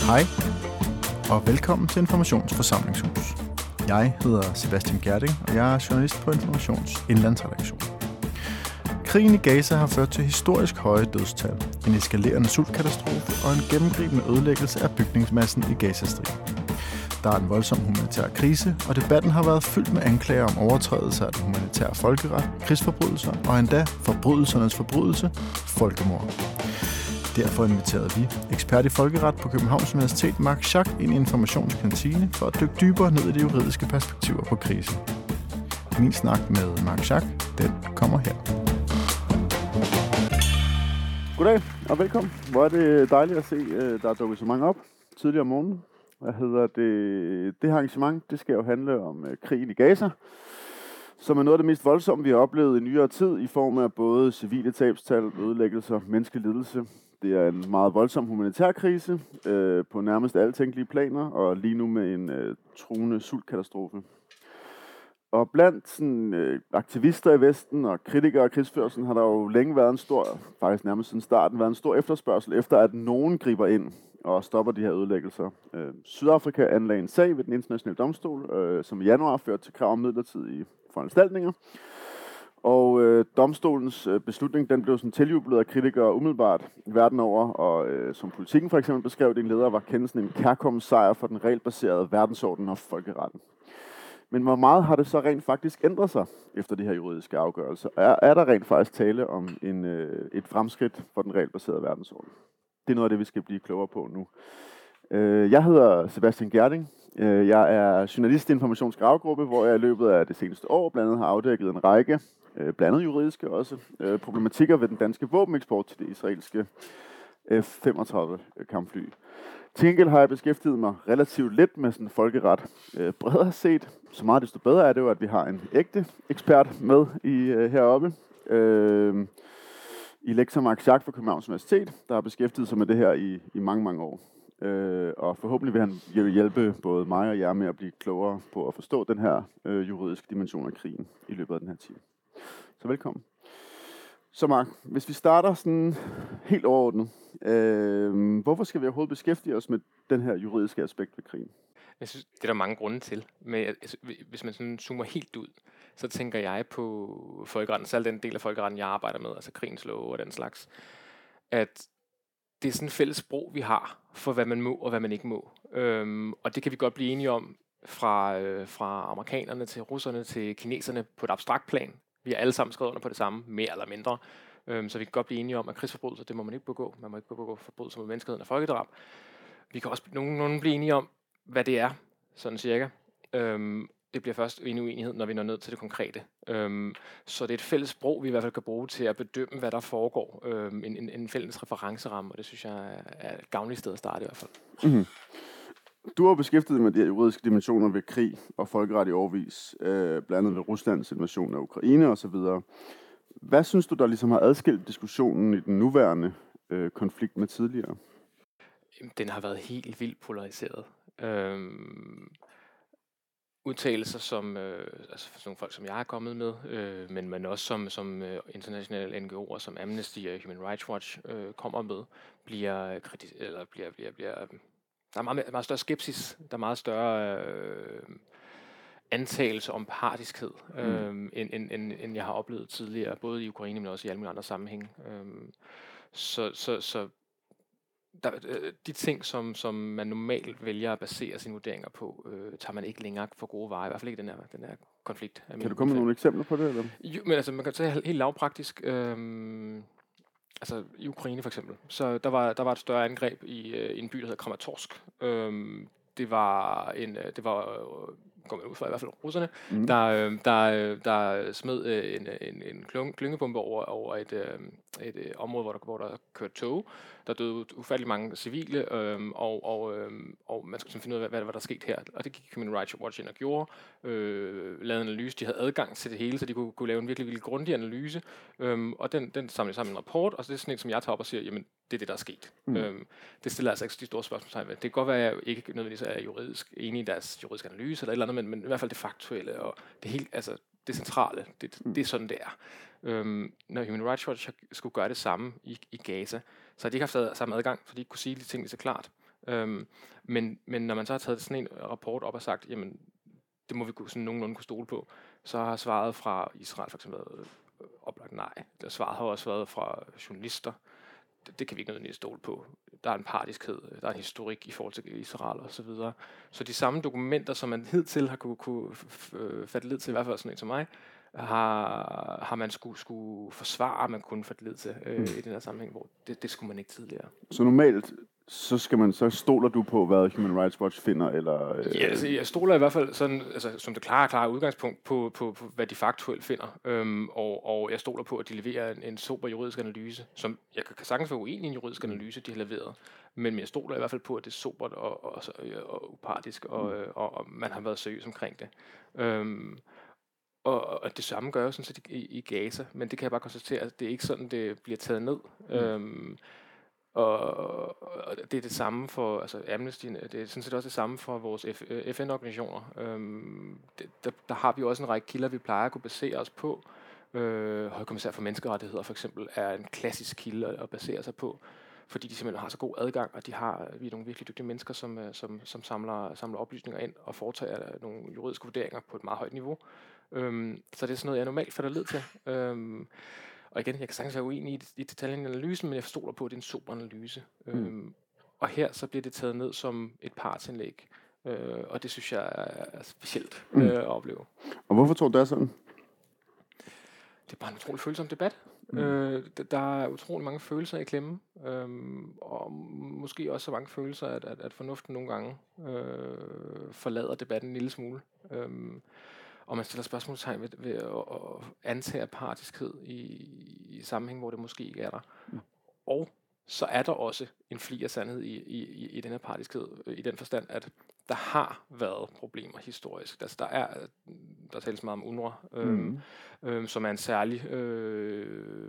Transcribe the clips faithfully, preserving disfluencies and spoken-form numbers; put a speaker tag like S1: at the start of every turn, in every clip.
S1: Hej, og velkommen til Informations Forsamlingshus. Jeg hedder Sebastian Gerding, og jeg er journalist på Informations indlandsredaktion. Krigen i Gaza har ført til historisk høje dødstal, en eskalerende sultkatastrofe og en gennemgribende ødelæggelse af bygningsmassen i Gazastriben. Der er en voldsom humanitær krise, og debatten har været fyldt med anklager om overtrædelser af den humanitære folkeret, krigsforbrydelser og endda forbrydelsernes forbrydelse, folkemord. Derfor inviterede vi ekspert i folkeret på Københavns Universitet, Mark Schack, ind i Informationskantine for at dykke dybere ned i de juridiske perspektiver på krisen. Min snak med Mark Schack, den kommer her.
S2: Goddag og velkommen. Hvor er det dejligt at se, der er dukket så mange op tidligere om morgenen. Hvad hedder det? Det her arrangement, det skal jo handle om uh, krigen i Gaza, som er noget af det mest voldsomme, vi har oplevet i nyere tid, i form af både civile tabstal, ødelæggelser, menneskelig lidelse. Det er en meget voldsom humanitær krise øh, på nærmest alle tænkelige planer, og lige nu med en øh, truende sultkatastrofe. Og blandt sådan, øh, aktivister i Vesten og kritikere af krigsførelsen har der jo længe været en stor, faktisk nærmest siden starten, været en stor efterspørgsel efter, at nogen griber ind og stopper de her ødelæggelser. Øh, Sydafrika anlagde en sag ved den internationale domstol, øh, som i januar førte til krav om midlertidige foranstaltninger. Og øh, domstolens øh, beslutning, den blev sådan tiljublet af kritikere umiddelbart verden over, og øh, som Politikken for eksempel beskrev det en leder, var kendelsen en kærkommen sejr for den regelbaserede verdensorden og folkeretten. Men hvor meget har det så rent faktisk ændret sig efter de her juridiske afgørelser? Er, er der rent faktisk tale om en, øh, et fremskridt for den regelbaserede verdensorden? Det er noget af det, vi skal blive klogere på nu. Øh, jeg hedder Sebastian Gerding. Øh, jeg er journalist i Informations Gravgruppe, hvor jeg i løbet af det seneste år blandt andet har afdækket en række, øh, blandt andet juridiske også, øh, problematikker ved den danske våbeneksport til det israelske F femogtredive kampfly. Til gengæld har jeg beskæftiget mig relativt lidt med sådan folkeret øh, bredere set. Så meget desto bedre er det jo, at vi har en ægte ekspert med i øh, heroppe. Øh, I lektor Mark Schack fra Københavns Universitet, der har beskæftiget sig med det her i, i mange, mange år. Øh, og forhåbentlig vil han hjælpe både mig og jer med at blive klogere på at forstå den her øh, juridiske dimension af krigen i løbet af den her time. Så velkommen. Så Mark, hvis vi starter sådan helt overordnet, øh, hvorfor skal vi overhovedet beskæftige os med den her juridiske aspekt ved krigen?
S3: Jeg synes, det er der mange grunde til. Men altså, hvis man sådan zoomer helt ud, så tænker jeg på folkeretten, særligt den del af folkeretten, jeg arbejder med, altså krigens love og den slags, at det er sådan et fælles sprog, vi har for, hvad man må og hvad man ikke må. Øhm, og det kan vi godt blive enige om fra, øh, fra amerikanerne til russerne til kineserne på et abstrakt plan. Vi har alle sammen skrevet under på det samme, mere eller mindre. Øhm, så vi kan godt blive enige om, at krigsforbrydelser, det må man ikke begå. Man må ikke begå forbrydelser mod menneskeheden og folkedrab. Vi kan også nogen, nogen blive enige om, hvad det er, sådan cirka. Øhm, det bliver først en uenighed, når vi når ned til det konkrete. Øhm, så det er et fælles sprog, vi i hvert fald kan bruge til at bedømme, hvad der foregår. Øhm, en, en, en fælles referenceramme, og det synes jeg er et gavnligt sted at starte i hvert fald.
S2: Mm-hmm. Du har beskæftiget med de her juridiske dimensioner ved krig og folkeret i årevis, øh, blandt andet ved Ruslands invasion af Ukraine osv. Hvad synes du, der ligesom har adskilt diskussionen i den nuværende øh, konflikt med tidligere?
S3: Den har været helt vildt polariseret. Øhm, udtalelser som øh, altså for nogle folk, som jeg er kommet med, øh, men, men også som, som øh, internationale N G O'er, som Amnesty og Human Rights Watch øh, kommer med, bliver, kritis- eller bliver, bliver, bliver der er meget, meget større skepsis, der er meget større øh, antagelse om partiskhed, mm. øh, end, end, end, end jeg har oplevet tidligere, både i Ukraine, men også i alle mulige andre sammenhænge. Øh, så, så, så der, øh, de ting, som, som man normalt vælger at basere sine vurderinger på, øh, tager man ikke længere for gode varer, i hvert fald ikke den her, den her konflikt.
S2: Kan du komme med nogle eksempler på det? Eller?
S3: Jo, men altså, man kan tage helt lavpraktisk. Øh, Altså i Ukraine for eksempel, så der var der var et større angreb i, øh, i en by, der hedder Kramatorsk. Øhm, det var en, det var øh, går man ud fra i hvert fald russerne, mm. der øh, der der smed øh, en en en klyngebombe over over et øh, et øh, område, hvor der hvor der kørte tog. Der døde ufattelig mange civile, øh, og og øh, og man skulle finde ud af hvad, hvad der skete her. Og det gik Human Rights Watch ind og gjorde, øh, lavede en analyse. De havde adgang til det hele, så de kunne kunne lave en virkelig virkelig grundig analyse. Øh, og den den samlede sammen en rapport, og så det er sådan en, som jeg tager op og siger, jamen det er det der er sket. Mm. Øh, det stiller altså ikke de store spørgsmålstegn ved. Det kan godt være, at jeg ikke nødvendigvis er juridisk enig i deres juridiske analyse eller et eller andet, men, men i hvert fald det faktuelle og det helt, altså det centrale, det, det er sådan det er. Øhm, når Human Rights Watch skulle gøre det samme i, i Gaza, så har de ikke haft samme adgang, for de ikke kunne sige de ting lige så klart. Øhm, men, men når man så har taget sådan en rapport op og sagt, jamen, det må vi kunne, sådan nogenlunde kunne stole på, så har svaret fra Israel for eksempel været øh, oplagt nej. Det svaret har også været fra journalister. Det, det kan vi ikke nødvendigvis stole på. Der er en partiskhed, der er en historik i forhold til Israel og så videre. Så de samme dokumenter, som man hidtil har kunne, kunne fatte lid til, i hvert fald sådan en som mig, har, har man skulle, skulle forsvare, at man kunne fatte lid til øh, mm. i den her sammenhæng, hvor det, det skulle man ikke tidligere.
S2: Så normalt, så skal man så stoler du på, hvad Human Rights Watch finder, eller? Øh...
S3: Ja, altså, jeg stoler i hvert fald sådan, altså, som det klare, klare udgangspunkt på, på, på, hvad de faktuelt finder, øhm, og, og jeg stoler på, at de leverer en, en sober juridisk analyse, som jeg kan, kan sagtens være uenig i en juridisk analyse, de har leveret, men jeg stoler i hvert fald på, at det er sobert og, og, og, og upartisk, og, mm. og, og man har været seriøs omkring det. Øhm, og, og det samme gør jeg sådan set i, i Gaza, men det kan jeg bare konstatere, at det er ikke sådan, det bliver taget ned. Mm. Øhm, Og, og det er det samme for altså Amnesty, det er sådan set også det samme for vores F N-organisationer. Øhm, det, der, der har vi også en række kilder, vi plejer at kunne basere os på. Øh, Højkommissær for menneskerettigheder for eksempel er en klassisk kilde at basere sig på, fordi de simpelthen har så god adgang, og de har, vi er nogle virkelig dygtige mennesker, som, som, som samler, samler oplysninger ind og foretager nogle juridiske vurderinger på et meget højt niveau. Øhm, så det er sådan noget, jeg normalt fatter lid til. Øhm, Og igen, jeg kan sagtens være uenig i, i detaljen i analysen, men jeg forstår på, at det er en sober analyse. Mm. Øhm, og her så bliver det taget ned som et partsindlæg, øh, og det synes jeg er specielt mm. øh, at opleve.
S2: Og hvorfor tror du, det er sådan?
S3: Det er bare en utrolig følsom debat. Mm. Øh, der er utrolig mange følelser i klemme, øh, og måske også så mange følelser, at, at, at fornuften nogle gange øh, forlader debatten en lille smule. Øh, Og man stiller spørgsmålstegn ved, ved at, at antage partiskhed i, i sammenhæng, hvor det måske ikke er der. Mm. Og så er der også en fli af sandhed i, i, i den her partiskhed, i den forstand, at der har været problemer historisk. Altså, der, er, der tales meget om U N R W A, øhm, mm. øhm, som er en særlig øh,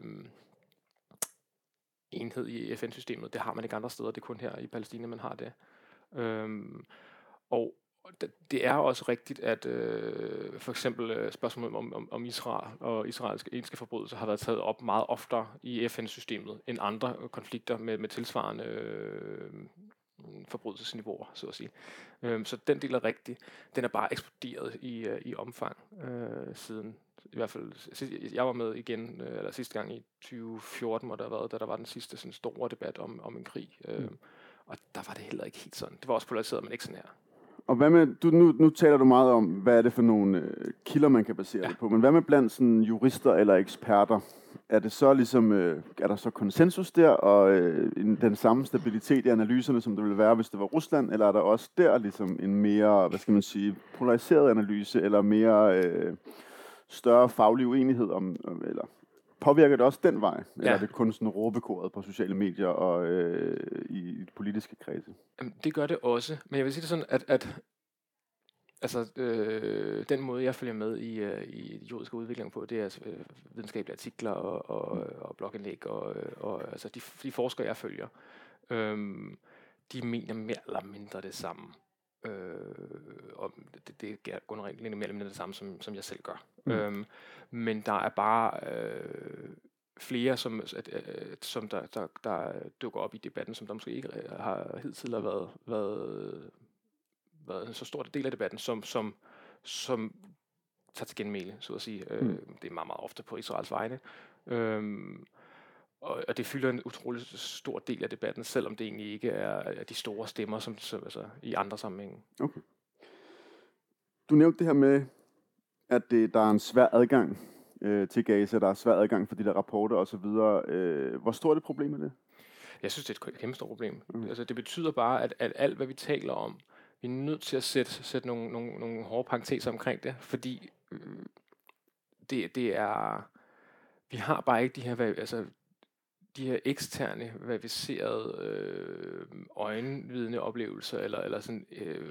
S3: enhed i F N-systemet. Det har man ikke andre steder, det er kun her i Palæstina, man har det. Øhm, og det er også rigtigt, at øh, for eksempel øh, spørgsmålet om, om, om Israel og israelske etniske forbrydelser har været taget op meget oftere i F N-systemet end andre konflikter med, med tilsvarende øh, forbrydelsesniveauer, så at sige. Øh, så den del er rigtig. Den er bare eksploderet i, øh, i omfang øh, siden. I hvert fald, jeg var med igen, øh, eller sidste gang i tyve fjorten, hvor der var, da der var den sidste sådan, store debat om, om en krig. Øh, mm. Og der var det heller ikke helt sådan. Det var også polariseret, men ikke sådan her.
S2: Og hvad med, du, nu, nu taler du meget om, hvad er det for nogle øh, kilder, man kan basere ja. det på, men hvad med blandt sådan, jurister eller eksperter? Er det så ligesom, øh, er der så konsensus der, og øh, den samme stabilitet i analyserne, som det ville være, hvis det var Rusland, eller er der også der ligesom en mere, hvad skal man sige, polariseret analyse, eller mere øh, større faglig uenighed om, eller påvirker det også den vej? Eller ja. er det kun sådan råbekoret på sociale medier og øh, i politiske kredse?
S3: Det gør det også, men jeg vil sige det sådan, at, at altså, øh, den måde, jeg følger med i, øh, i juridisk udvikling på, det er øh, videnskabelige artikler og, og, og blogindlæg, og, og altså, de, de forskere, jeg følger, øh, de mener mere eller mindre det samme. Øh, og det, det er grundlæggende mere eller mindre det samme, som, som jeg selv gør. Mm. Øhm, men der er bare øh, flere, som, at, øh, som der, der, der dukker op i debatten, som der måske ikke har hidtil har været, været, været en så stor del af debatten, som, som, som tager til genmæle, så at sige. Mm. Øh, det er meget, meget ofte på Israels vegne. Øhm, Og, og det fylder en utrolig stor del af debatten, selvom det egentlig ikke er, er de store stemmer, som, som altså, i andre sammenhænge.
S2: Okay. Du nævnte det her med, at det, der er en svær adgang øh, til Gaza, der er svær adgang for de der rapporter osv. Øh, hvor stort er det problem med det?
S3: Jeg synes, det er et kæmpe stort problem. Mm. Altså, det betyder bare, at, at alt, hvad vi taler om, vi er nødt til at sætte, sætte nogle, nogle, nogle hårde parenteser omkring det, fordi øh, det, det er... Vi har bare ikke de her... Altså, de her eksterne, verificerede øh, øjenvidende oplevelser, eller, eller sådan, øh,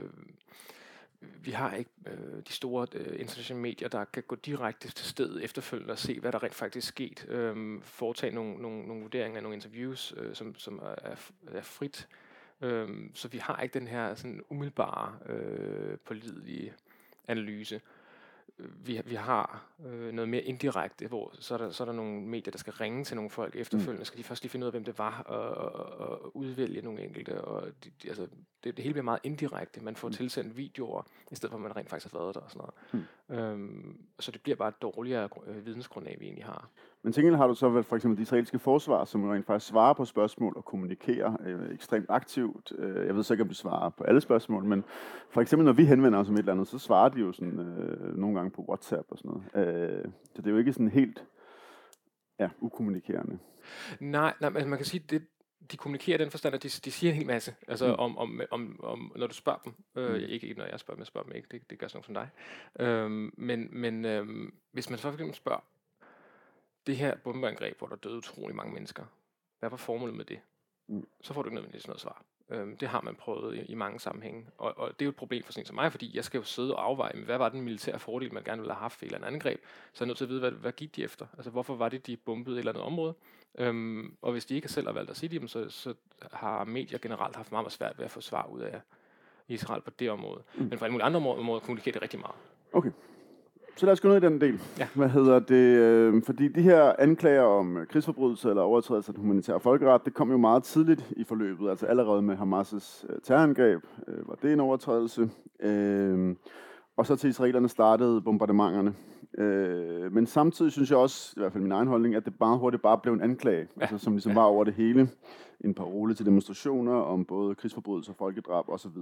S3: vi har ikke øh, de store øh, internationale medier, der kan gå direkte til stedet efterfølgende og se, hvad der rent faktisk er sket, øh, foretage nogle, nogle, nogle vurderinger, nogle interviews, øh, som, som er, er frit. Øh, så vi har ikke den her sådan umiddelbare, øh, pålidelige analyse. vi, vi har øh, noget mere indirekte, hvor så er, der, så er der nogle medier, der skal ringe til nogle folk efterfølgende, mm. skal de først lige finde ud af, hvem det var, og, og, og udvælge nogle enkelte, og de, de, altså, det, det hele bliver meget indirekte. Man får mm. tilsendt videoer, i stedet for at man rent faktisk har været der og sådan noget. Mm. Øhm, så det bliver bare et dårligere øh, vidensgrundlag, vi egentlig har.
S2: Men til gengæld har du så vel for eksempel de israelske forsvar, som rent faktisk svarer på spørgsmål og kommunikerer øh, ekstremt aktivt. Øh, jeg ved så ikke, om de svarer på alle spørgsmål, men for eksempel når vi henvender os om et eller andet, så svarer de jo sådan øh, nogle gange på WhatsApp og sådan noget. Øh, så det er jo ikke sådan helt ja, ukommunikerende.
S3: Nej, nej, altså man kan sige, det de kommunikerer i den forstand, at de, de siger en hel masse, altså mm. om, om, om, om, når du spørger dem. Øh, mm. Ikke når jeg spørger dem, jeg spørger dem ikke, det, det gør sådan som dig. Øhm, men men øhm, hvis man så for eksempel spørger, det her bombeangreb, hvor der døde utrolig mange mennesker, hvad var formålet med det? Mm. Så får du ikke nødvendigvis noget svar. Øhm, det har man prøvet i, i mange sammenhænge. Og, og det er jo et problem for sådan en som mig, fordi jeg skal jo sidde og afveje, hvad var den militære fordel, man gerne ville have haft ved et eller andet angreb. Så er jeg nødt til at vide, hvad, hvad gik de efter? Altså, hvorfor var det, de bombede et eller andet område? Øhm, og hvis de ikke selv har valgt at sige dem, så, så har medier generelt haft meget, meget svært ved at få svar ud af Israel på det område. Mm. Men på alle mulige andre områder kommunikerer det rigtig meget.
S2: Okay. Så lad os gå ned i den del.
S3: Ja.
S2: Hvad hedder det? Øh, fordi de her anklager om krigsforbrydelser eller overtrædelser af den humanitære folkeret, det kom jo meget tidligt i forløbet. Altså allerede med Hamas' øh, terrorangreb øh, var det en overtrædelse. Øh, og så til israelerne startede bombardementerne. Øh, men samtidig synes jeg også, i hvert fald min egen holdning, at det bare hurtigt bare blev en anklage, ja. altså, som ligesom ja. var over det hele. En parole til demonstrationer om både krigsforbrydelser, folkedrab osv.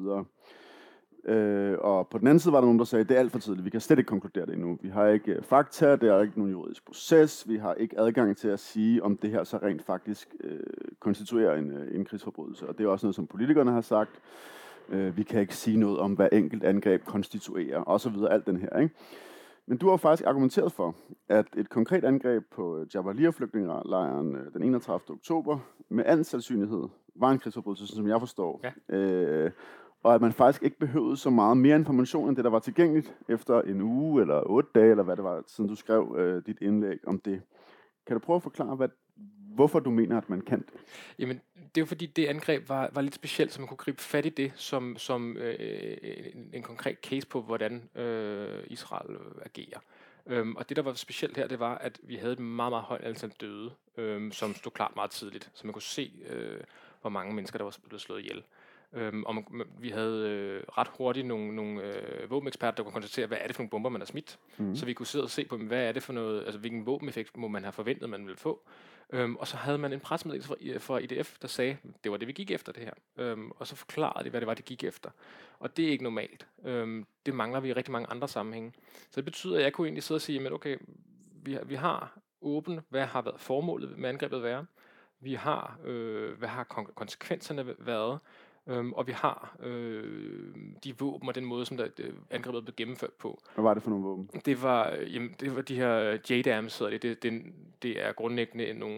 S2: Øh, og på den anden side var der nogen, der sagde, at det er alt for tidligt, vi kan slet ikke konkludere det endnu. Vi har ikke fakta, der er ikke nogen juridisk proces, vi har ikke adgang til at sige, om det her så rent faktisk øh, konstituerer en, en krigsforbrydelse. Og det er også noget, som politikerne har sagt. Øh, vi kan ikke sige noget om, hvad enkelt angreb konstituerer, osv. Alt den her, ikke? Men du har faktisk argumenteret for, at et konkret angreb på Jabalia-flygtningelejren den enogtredivte oktober med al sandsynlighed var en krigsforbrydelse, som jeg forstår. Ja. Øh, og at man faktisk ikke behøvede så meget mere information, end det, der var tilgængeligt efter en uge eller otte dage, eller hvad det var, siden du skrev øh, dit indlæg om det. Kan du prøve at forklare, hvad, hvorfor du mener, at man kan det?
S3: Jamen, det er jo fordi, det angreb var, var lidt specielt, så man kunne gribe fat i det som, som øh, en, en konkret case på, hvordan øh, Israel øh, agerer. Øhm, og det, der var specielt her, det var, at vi havde et meget, meget højt antal døde, øh, som stod klart meget tidligt, så man kunne se, øh, hvor mange mennesker, der var blevet slået ihjel. Øhm, og man, vi havde øh, ret hurtigt nogle, nogle øh, våbeneksperter, der kunne konstatere, hvad er det for nogle bomber, man har smidt. Mm. Så vi kunne sidde og se på, hvad er det for noget, altså hvilken våbeneffekt må man have forventet, man ville få. Øhm, og så havde man en pressemeddelelse fra, fra I D F, der sagde, det var det, vi gik efter det her. Øhm, og så forklarede de, hvad det var, de gik efter. Og det er ikke normalt. Øhm, det mangler vi i rigtig mange andre sammenhænge. Så det betyder, at jeg kunne egentlig sidde og sige, men okay, vi, vi har åbent, hvad har været formålet med angrebet være. Vi har, øh, hvad har konsekvenserne været. Um, og vi har øh, de våben og den måde, som der, det, angrebet blev gennemført på.
S2: Hvad var det for nogle våben?
S3: Det var, jamen, det var de her J DAMs, hedder det. Det, det. Det er grundlæggende nogle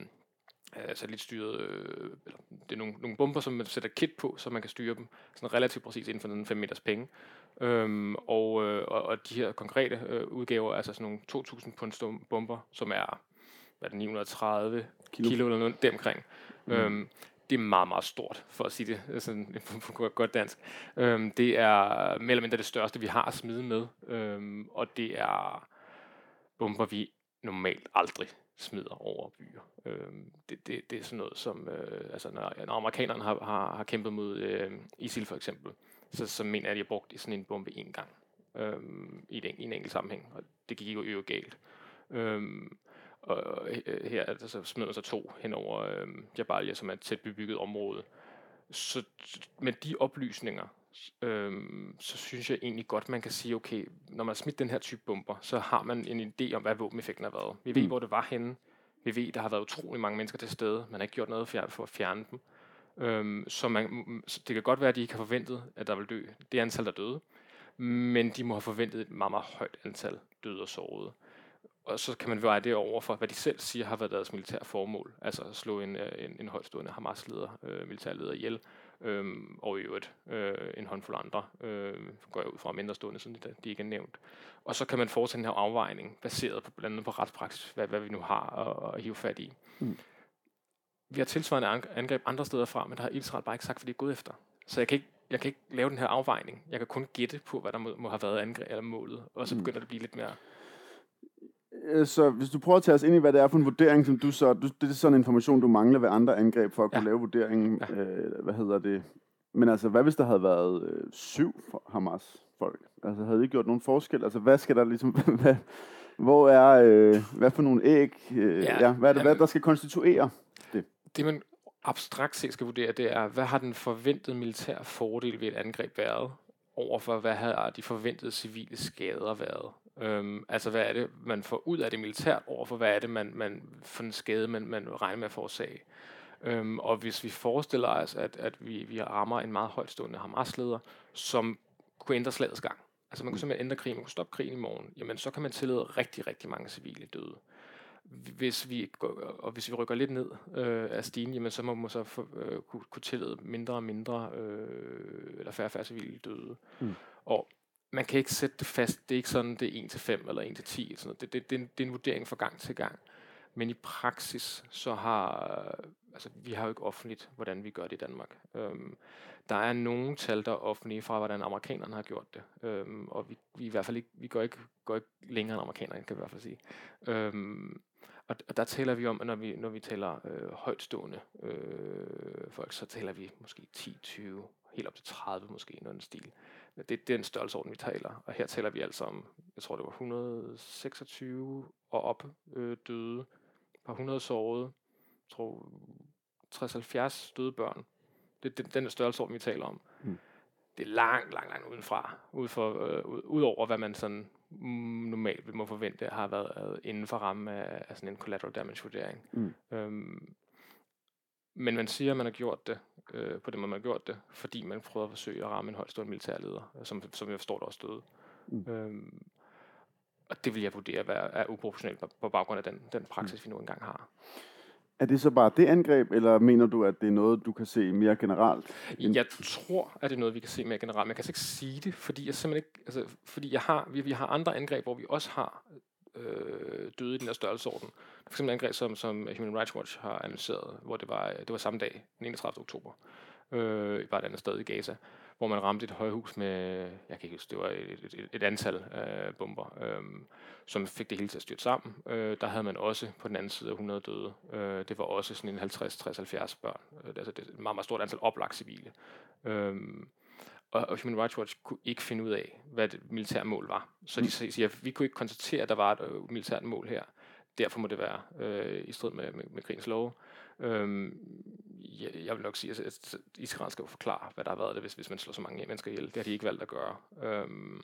S3: øh, satellitstyrede, øh, eller det er nogle, nogle bomber, som man sætter kit på, så man kan styre dem sådan relativt præcis inden for den fem meters penge. Um, og, øh, og, og de her konkrete øh, udgaver, altså sådan nogle to tusind punds bomber, som er, hvad er det, ni hundrede og tredive kilo, kilo eller noget deromkring. Mm. Um, Det er meget, meget stort, for at sige det sådan på godt dansk. Øhm, det er mere eller mindre det største, vi har at smide med. Øhm, og det er bomber, vi normalt aldrig smider over byer. Øhm, det, det, det er sådan noget, som øh, altså, når, når amerikanerne har, har, har kæmpet mod øh, ISIL for eksempel, så, så mener jeg, at de har brugt sådan en bombe én gang øhm, i, en, i en enkelt sammenhæng. Og det gik jo jo galt. Øhm, Og her altså, smider man så to hen over øh, Jabalia, som er et tæt bebygget område. Så med de oplysninger, øh, så synes jeg egentlig godt, man kan sige, okay, når man har smidt den her type bomber, så har man en idé om, hvad våbeneffekten har været. Vi ved, mm. hvor det var henne. Vi ved, der har været utrolig mange mennesker til stede. Man har ikke gjort noget for at fjerne dem. Øh, så, man, så det kan godt være, at de ikke har forventet, at der vil dø det antal, der døde. Men de må have forventet et meget, meget højt antal døde og sårede. Og så kan man veje det over for, hvad de selv siger har været deres militære formål. Altså at slå en, en, en højtstående Hamas-leder, øh, militærleder ihjel, øh, og i øvrigt øh, en håndfuld andre, øh, går jeg ud fra mindre stående, siden de, de ikke er nævnt. Og så kan man foretage den her afvejning, baseret på blandt andet på retspraksis, hvad, hvad vi nu har at, at hive fat i. Mm. Vi har tilsvarende angreb andre steder fra, men der har Israel bare ikke sagt, hvad de er gået efter. Så jeg kan ikke jeg kan ikke lave den her afvejning. Jeg kan kun gætte på, hvad der må, må have været angreb eller målet, og så
S2: Mm.
S3: begynder det at blive lidt mere...
S2: Øh, Så hvis du prøver at tage os ind i, hvad det er for en vurdering, som du så... Du, det er sådan en information, du mangler ved andre angreb for at kunne
S3: Ja.
S2: lave vurderingen.
S3: Ja.
S2: Øh, hvad hedder det? Men altså, hvad hvis der havde været øh, syv Hamas-folk? Altså, havde det gjort nogen forskel? Altså, hvad skal der ligesom... hvad, hvor er... Øh, hvad for nogle æg? Øh, ja.
S3: Ja,
S2: ja, hvad er det, hvad
S3: jamen-
S2: der skal konstituere?
S3: Det, man abstrakt set skal vurdere, det er, hvad har den forventede militære fordel ved et angreb været, overfor hvad har de forventede civile skader været. Øhm, altså, hvad er det, man får ud af det militært, overfor hvad er det, man, man for en skade, man, man regner med at forårsage. Øhm, og hvis vi forestiller os, at, at vi, vi rammer en meget højtstående Hamas-leder, som kunne ændre slagets gang, altså man kunne simpelthen ændre krigen, man kunne stoppe krigen i morgen, jamen så kan man tillade rigtig, rigtig mange civile døde. Hvis vi, går, og hvis vi rykker lidt ned øh, af stigen, jamen så må man så for, øh, kunne, kunne tillade mindre og mindre, øh, eller færre og færre civile døde.
S2: Mm.
S3: Og man kan ikke sætte det fast, det er ikke sådan, det er en til fem eller en til ti, sådan noget. Det, det, det, er en, det er en vurdering fra gang til gang. Men i praksis, så har, altså vi har jo ikke offentligt, hvordan vi gør det i Danmark. Øhm, der er nogle tal, der er offentlige fra, hvordan amerikanerne har gjort det. Øhm, og vi, vi i hvert fald ikke, vi går ikke, går ikke længere end amerikanerne, kan vi i hvert fald sige. Øhm, og, og der taler vi om, at når vi, når vi taler øh, højtstående øh, folk, så taler vi måske ti, tyve, helt op til tredive måske, noget den stil. Det, det er en størrelsesorden, vi taler. Og her taler vi altså om, jeg tror det var et hundrede og seksogtyve og op øh, døde, et par hundrede sårede, jeg tror tres til halvfjerds døde børn. Det er den, den størrelsesorden, vi taler om.
S2: Mm.
S3: Det er langt, langt, langt udenfra. Ud, for, øh, ud, ud over, hvad man sådan mm, normalt må forvente, har været øh, inden for ramme af, af sådan en collateral damage vurdering.
S2: Mm.
S3: Øhm, men man siger, at man har gjort det, øh, på den måde man har gjort det, fordi man prøver at forsøge at ramme en højtstående militærleder, som, som jeg forstår, der også døde.
S2: Mm.
S3: Øhm, og det vil jeg vurdere at være er uproportionelt på, på baggrund af den, den praksis, mm. vi nu engang har.
S2: Er det så bare det angreb, eller mener du, at det er noget, du kan se mere generelt?
S3: Jeg tror, at det er noget, vi kan se mere generelt, men jeg kan ikke sige det, fordi jeg simpelthen ikke, altså, fordi jeg har, vi, vi har andre angreb, hvor vi også har øh, døde i den her størrelsesorden. For eksempel angreb, som, som Human Rights Watch har analyseret, hvor det var, det var samme dag, den enogtredivte oktober, øh, var et andet sted i Gaza, hvor man ramte et højhus med, jeg kan ikke huske, det var et, et, et antal øh, bomber, øh, som fik det hele til at styrte sammen. Øh, der havde man også på den anden side af hundrede døde. Øh, det var også sådan en halvtreds, tres, halvfjerds børn. Øh, altså det er et meget, meget stort antal oplagt civile. Øh, og, og Human Rights Watch kunne ikke finde ud af, hvad det militære mål var. Så de siger, at vi kunne ikke konstatere, at der var et øh, militært mål her. Derfor må det være øh, i strid med, med, med krigens love. Øhm, jeg, jeg vil nok sige, at, at Israel skal jo forklare, hvad der har været det, hvis, hvis man slår så mange mennesker ihjel. Det har de ikke valgt at gøre. Øhm,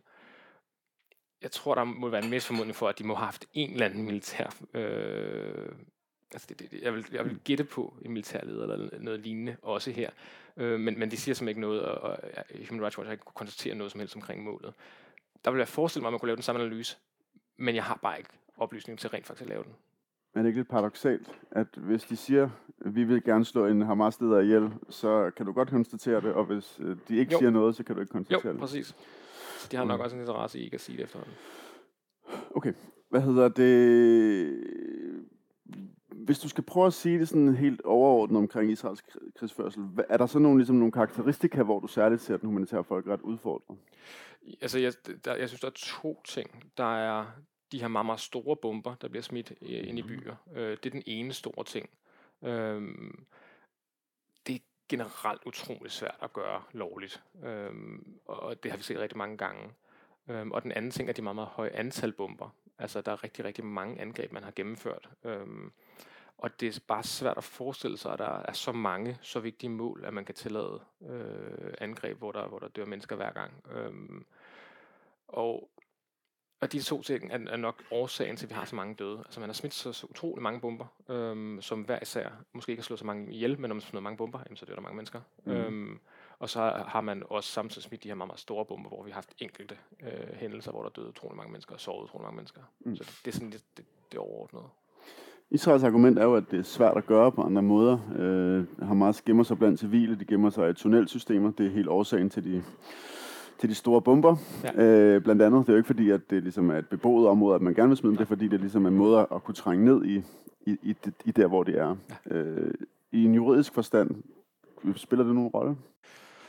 S3: jeg tror, der må være en mest formodning for, at de må have haft en eller anden militær... Øh, altså det, det, jeg, vil, jeg vil gætte på en militærleder eller noget lignende, også her. Øh, men, men de siger simpelthen ikke noget, og, og Human Rights Watch har ikke kunne konstatere noget som helst omkring målet. Der vil jeg forestille mig, at man kunne lave den samme analyse, men jeg har bare ikke oplysning til rent faktisk at lave den.
S2: Men er det ikke lidt paradoksalt, at hvis de siger, at vi vil gerne slå en Hamas-leder ihjel, så kan du godt konstatere det, og hvis de ikke
S3: Jo.
S2: siger noget, så kan du ikke konstatere
S3: Jo,
S2: det?
S3: præcis. Så de har nok også en interesse i ikke at sige det efterhånden.
S2: Okay, hvad hedder det? Hvis du skal prøve at sige det sådan helt overordnet omkring Israels krigsførsel, er der så nogle, ligesom nogle karakteristika, hvor du særligt ser den humanitære folkeret udfordret?
S3: Altså, jeg, der, jeg synes, der er to ting. Der er de her meget, meget store bomber, der bliver smidt øh, ind i byer. Øh, det er den ene store ting. Øh, det er generelt utroligt svært at gøre lovligt. Øh, og det har vi set rigtig mange gange. Øh, og den anden ting er de meget, meget høje antal bomber. Altså, der er rigtig, rigtig mange angreb, man har gennemført. Øh, og det er bare svært at forestille sig, at der er så mange, så vigtige mål, at man kan tillade øh, angreb, hvor der, hvor der dør mennesker hver gang. Øh, og Og de to ting er, er nok årsagen til, at vi har så mange døde. Altså man har smidt så, så utrolig mange bomber, øhm, som hver især måske ikke har slået så mange ihjel, men når man smider mange bomber, jamen, så dør der mange mennesker. Mm. Øhm, og så har man også samtidig smidt de her meget, meget store bomber, hvor vi har haft enkelte øh, hændelser, hvor der døde utrolig mange mennesker og sårede utrolig mange mennesker. Mm. Så det, det er sådan lidt det, det overordnede.
S2: Israels argument er jo, at det er svært at gøre på andre måder. Øh, Hamas gemmer sig blandt civile, de gemmer sig i tunnelsystemer. Det er helt årsagen til de... til de store bomber, ja. øh, blandt andet. Det er jo ikke fordi, at det ligesom er et beboet område, at man gerne vil smide dem. Det er fordi, det ligesom er en måde at kunne trænge ned i, i, i, i der, hvor det er. Ja. Øh, I en juridisk forstand, spiller det nogen rolle?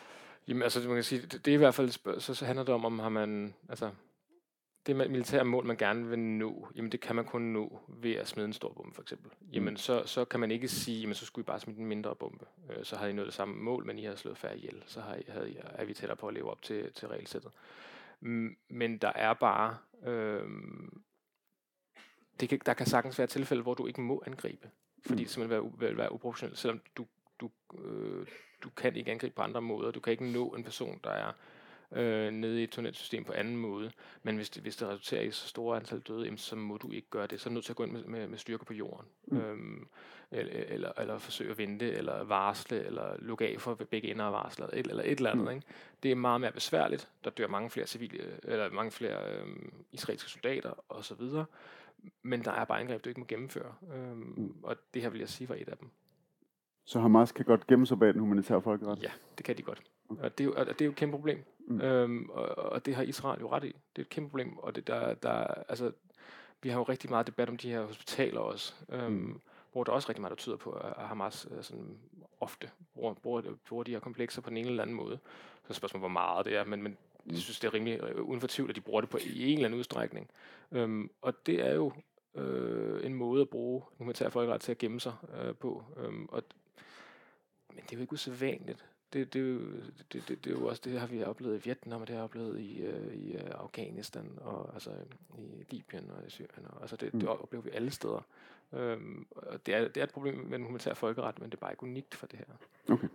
S3: Jamen, altså, man kan sige, det, det er i hvert fald, spørg- så, så handler det om, om har man, altså, det med militære mål, man gerne vil nå, jamen det kan man kun nå ved at smide en stor bombe, for eksempel. Jamen, så, så kan man ikke sige, jamen så skulle I bare smide en mindre bombe. Øh, så havde I nået det samme mål, men I havde slået færre ihjel. Så har I, havde I, er vi tættere på at leve op til, til regelsættet. Mm, Men der er bare, øh, det kan, der kan sagtens være tilfælde, hvor du ikke må angribe. Fordi det simpelthen vil være, vil være uproportionelt, selvom du, du, øh, du kan ikke angribe på andre måder. Du kan ikke nå en person, der er øh, nede i et tunnelsystem på anden måde. Men hvis det, hvis det resulterer i så store antal døde, jamen, så må du ikke gøre det. Så er du nødt til at gå ind med, med, med styrke på jorden. Mm. Øhm, eller, eller, eller forsøge at vente, eller varsle, eller lukke af for begge ender af varslet, eller, eller et eller andet. Mm. Ikke? Det er meget mere besværligt. Der dør mange flere civile, eller mange flere øhm, israelske soldater, osv. Men der er bare angreb, du ikke må gennemføre. Øhm, mm. Og det her vil jeg sige var et af dem.
S2: Så Hamas kan godt gemme sig bag den humanitære folkeret?
S3: Ja, det kan de godt. Okay. Og, det er jo, og det er jo et kæmpe problem. Mm. Øhm, og, og det har Israel jo ret i. Det er et kæmpe problem. Og det der, der, altså, vi har jo rigtig meget debat om de her hospitaler også, øhm, mm. hvor der også rigtig meget, der tyder på, at Hamas øh, sådan, ofte bruger, bruger, bruger de her komplekser på den ene eller anden måde. Så er spørgsmålet, hvor meget det er, men, men jeg synes, det er rimelig uden for tvivl, at de bruger det på i en eller anden udstrækning. Øhm, og det er jo øh, en måde at bruge humanitær folkeret til at gemme sig øh, på. Øhm, og Men det er jo ikke usædvanligt. Det, det, er jo, det, det, det er jo også det, har vi oplevet i Vietnam, og det har vi oplevet i, uh, i uh, Afghanistan, og altså i Libyen og i Syrien. Og, altså det, mm. det oplever vi alle steder. Øhm, og det er, det er et problem med den humanitære folkeret, men det er bare ikke unikt for det her.
S2: Okay.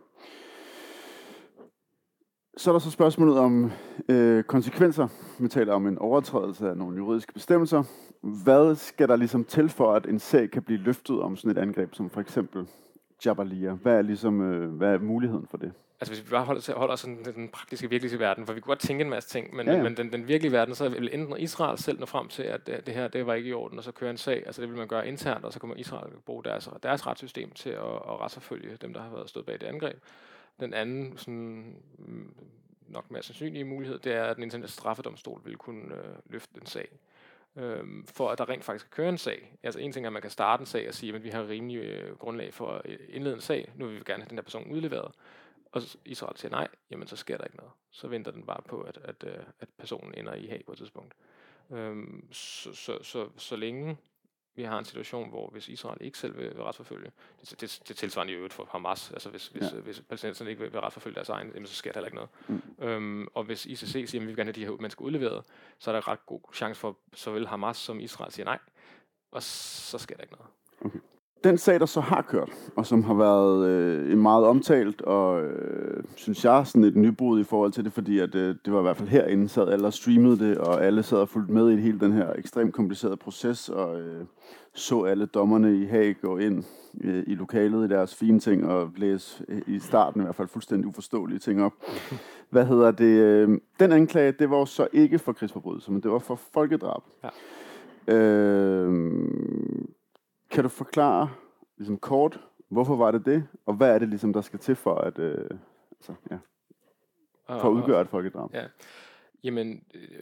S2: Så er der så spørgsmålet om øh, konsekvenser. Vi taler om en overtrædelse af nogle juridiske bestemmelser. Hvad skal der ligesom til for, at en sag kan blive løftet om sådan et angreb, som for eksempel Jabalia? Hvad er ligesom, øh, hvad er muligheden for det?
S3: Altså hvis vi bare holder, holder os sådan den praktiske, virkelige verden, for vi kunne godt tænke en masse ting, men,
S2: ja, ja.
S3: men den, den virkelige verden, så vil enten Israel selv nå frem til, at det, det her det var ikke i orden, og så køre en sag, altså det vil man gøre internt, og så kommer Israel bruge deres, deres retssystem til at, at retsforfølge dem, der har været stået bag det angreb. Den anden, sådan, nok mere sandsynlige mulighed, det er, at den internationale straffedomstol vil kunne øh, løfte en sag. Øhm, for at der rent faktisk kan køre en sag. Altså en ting er, at man kan starte en sag og sige, at vi har rimelig øh, grundlag for at indlede en sag, nu vil vi gerne have den her person udleveret. Og Israel siger nej, jamen så sker der ikke noget. Så venter den bare på, at, at, at personen ender i Haag på et tidspunkt. Øhm, så, så, så, så længe vi har en situation, hvor hvis Israel ikke selv vil, vil retsforfølge, det, det, det tilsvarende i øvrigt for Hamas, altså hvis, hvis, ja. hvis palæstinenserne ikke vil, vil retsforfølge deres egen, jamen så sker der heller ikke noget. Mm. Øhm, og hvis I C C siger, at vi vil gerne have de her mennesker udleveret, så er der ret god chance for såvel Hamas som Israel siger nej, og så sker der ikke noget.
S2: Okay. Den sag, der så har kørt, og som har været øh, meget omtalt, og øh, synes jeg sådan et nybrud i forhold til det, fordi at, øh, det var i hvert fald herinde, sad alle og streamede det, og alle sad og fulgte med i hele den her ekstremt komplicerede proces, og øh, så alle dommerne i Haag gå ind øh, i lokalet i deres fine ting, og læse øh, i starten i hvert fald fuldstændig uforståelige ting op. Hvad hedder det? Øh, den anklage, det var så ikke for krigsforbrydelse, men det var for folkedrab. Ja. Øh, Kan du forklare ligesom kort, hvorfor var det det, og hvad er det ligesom, der skal til for at, øh, altså, ja, for at udgøre et folkedrab?
S3: Ja. Jamen, øh,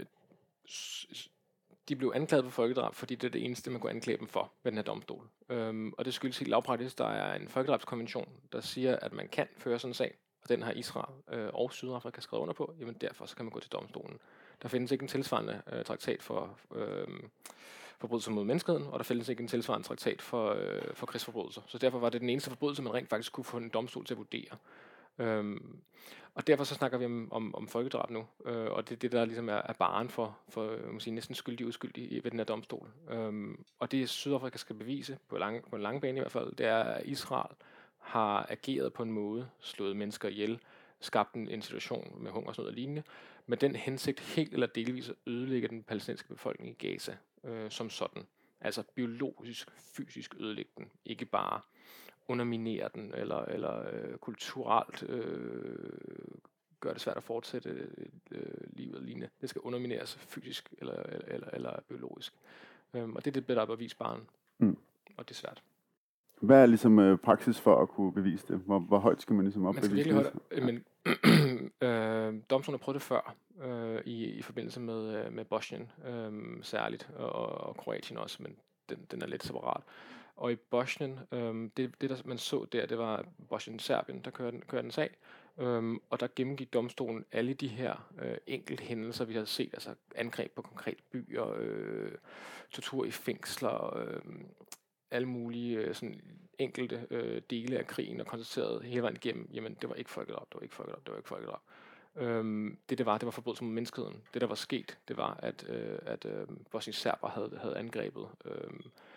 S3: de blev anklaget for folkedrab, fordi det er det eneste, man kunne anklage dem for ved den her domstol. Øhm, og det skyldes helt lavpraktisk, der er en folkedrabskonvention, der siger, at man kan føre sådan en sag, og den har Israel øh, og Sydafrika skrevet under på, jamen derfor så kan man gå til domstolen. Der findes ikke en tilsvarende øh, traktat for øh, forbrydelser mod menneskeheden, og der findes ikke en tilsvarende traktat for, øh, for krigsforbrydelser. Så derfor var det den eneste forbrydelse, man rent faktisk kunne få en domstol til at vurdere. Øhm, og derfor så snakker vi om, om, om folkedrab nu, øh, og det er det, der ligesom er, er baren for, for man sige, næsten skyldig uskyldig ved den her domstol. Øhm, og det Sydafrika skal bevise, på, lang, på en lang bane i hvert fald, det er, at Israel har ageret på en måde, slået mennesker ihjel, skabt en, en situation med hungersnød og lignende, med den hensigt helt eller delvis at ødelægge den palæstinensiske befolkning i Gaza øh, som sådan. Altså biologisk, fysisk ødelægge den, ikke bare underminere den, eller, eller øh, kulturelt øh, gøre det svært at fortsætte øh, livet og lignende. Det skal undermineres fysisk eller, eller, eller, eller biologisk. Øhm, og det er det, der er bevisbaren. Mm. Og det er svært.
S2: Hvad er ligesom øh, praksis for at kunne bevise det? Hvor, hvor højt skal man ligesom opbevise
S3: det? Men øh, domstolen har prøvet det før, øh, i, i forbindelse med, med Bosnien øh, særligt, og, og Kroatien også, men den, den er lidt separat. Og i Bosnien, øh, det, det der man så der, det var Bosnien-Serbien, der kørte, kørte en sag, Øhm, og der gennemgik domstolen alle de her øh, enkelte hændelser, vi har set, altså angreb på konkrete byer, øh, tortur i fængsler, øh, alle mulige øh, sådan enkelte øh, dele af krigen, og konstaterede hele vejen igennem, jamen det var ikke folkedrab, det var ikke folkedrab, det var ikke folkedrab. Øhm, det det var, det var forbrydelse mod menneskeheden. Det der var sket, det var, at, øh, at øh, bosnisk-serber havde, havde angrebet øh,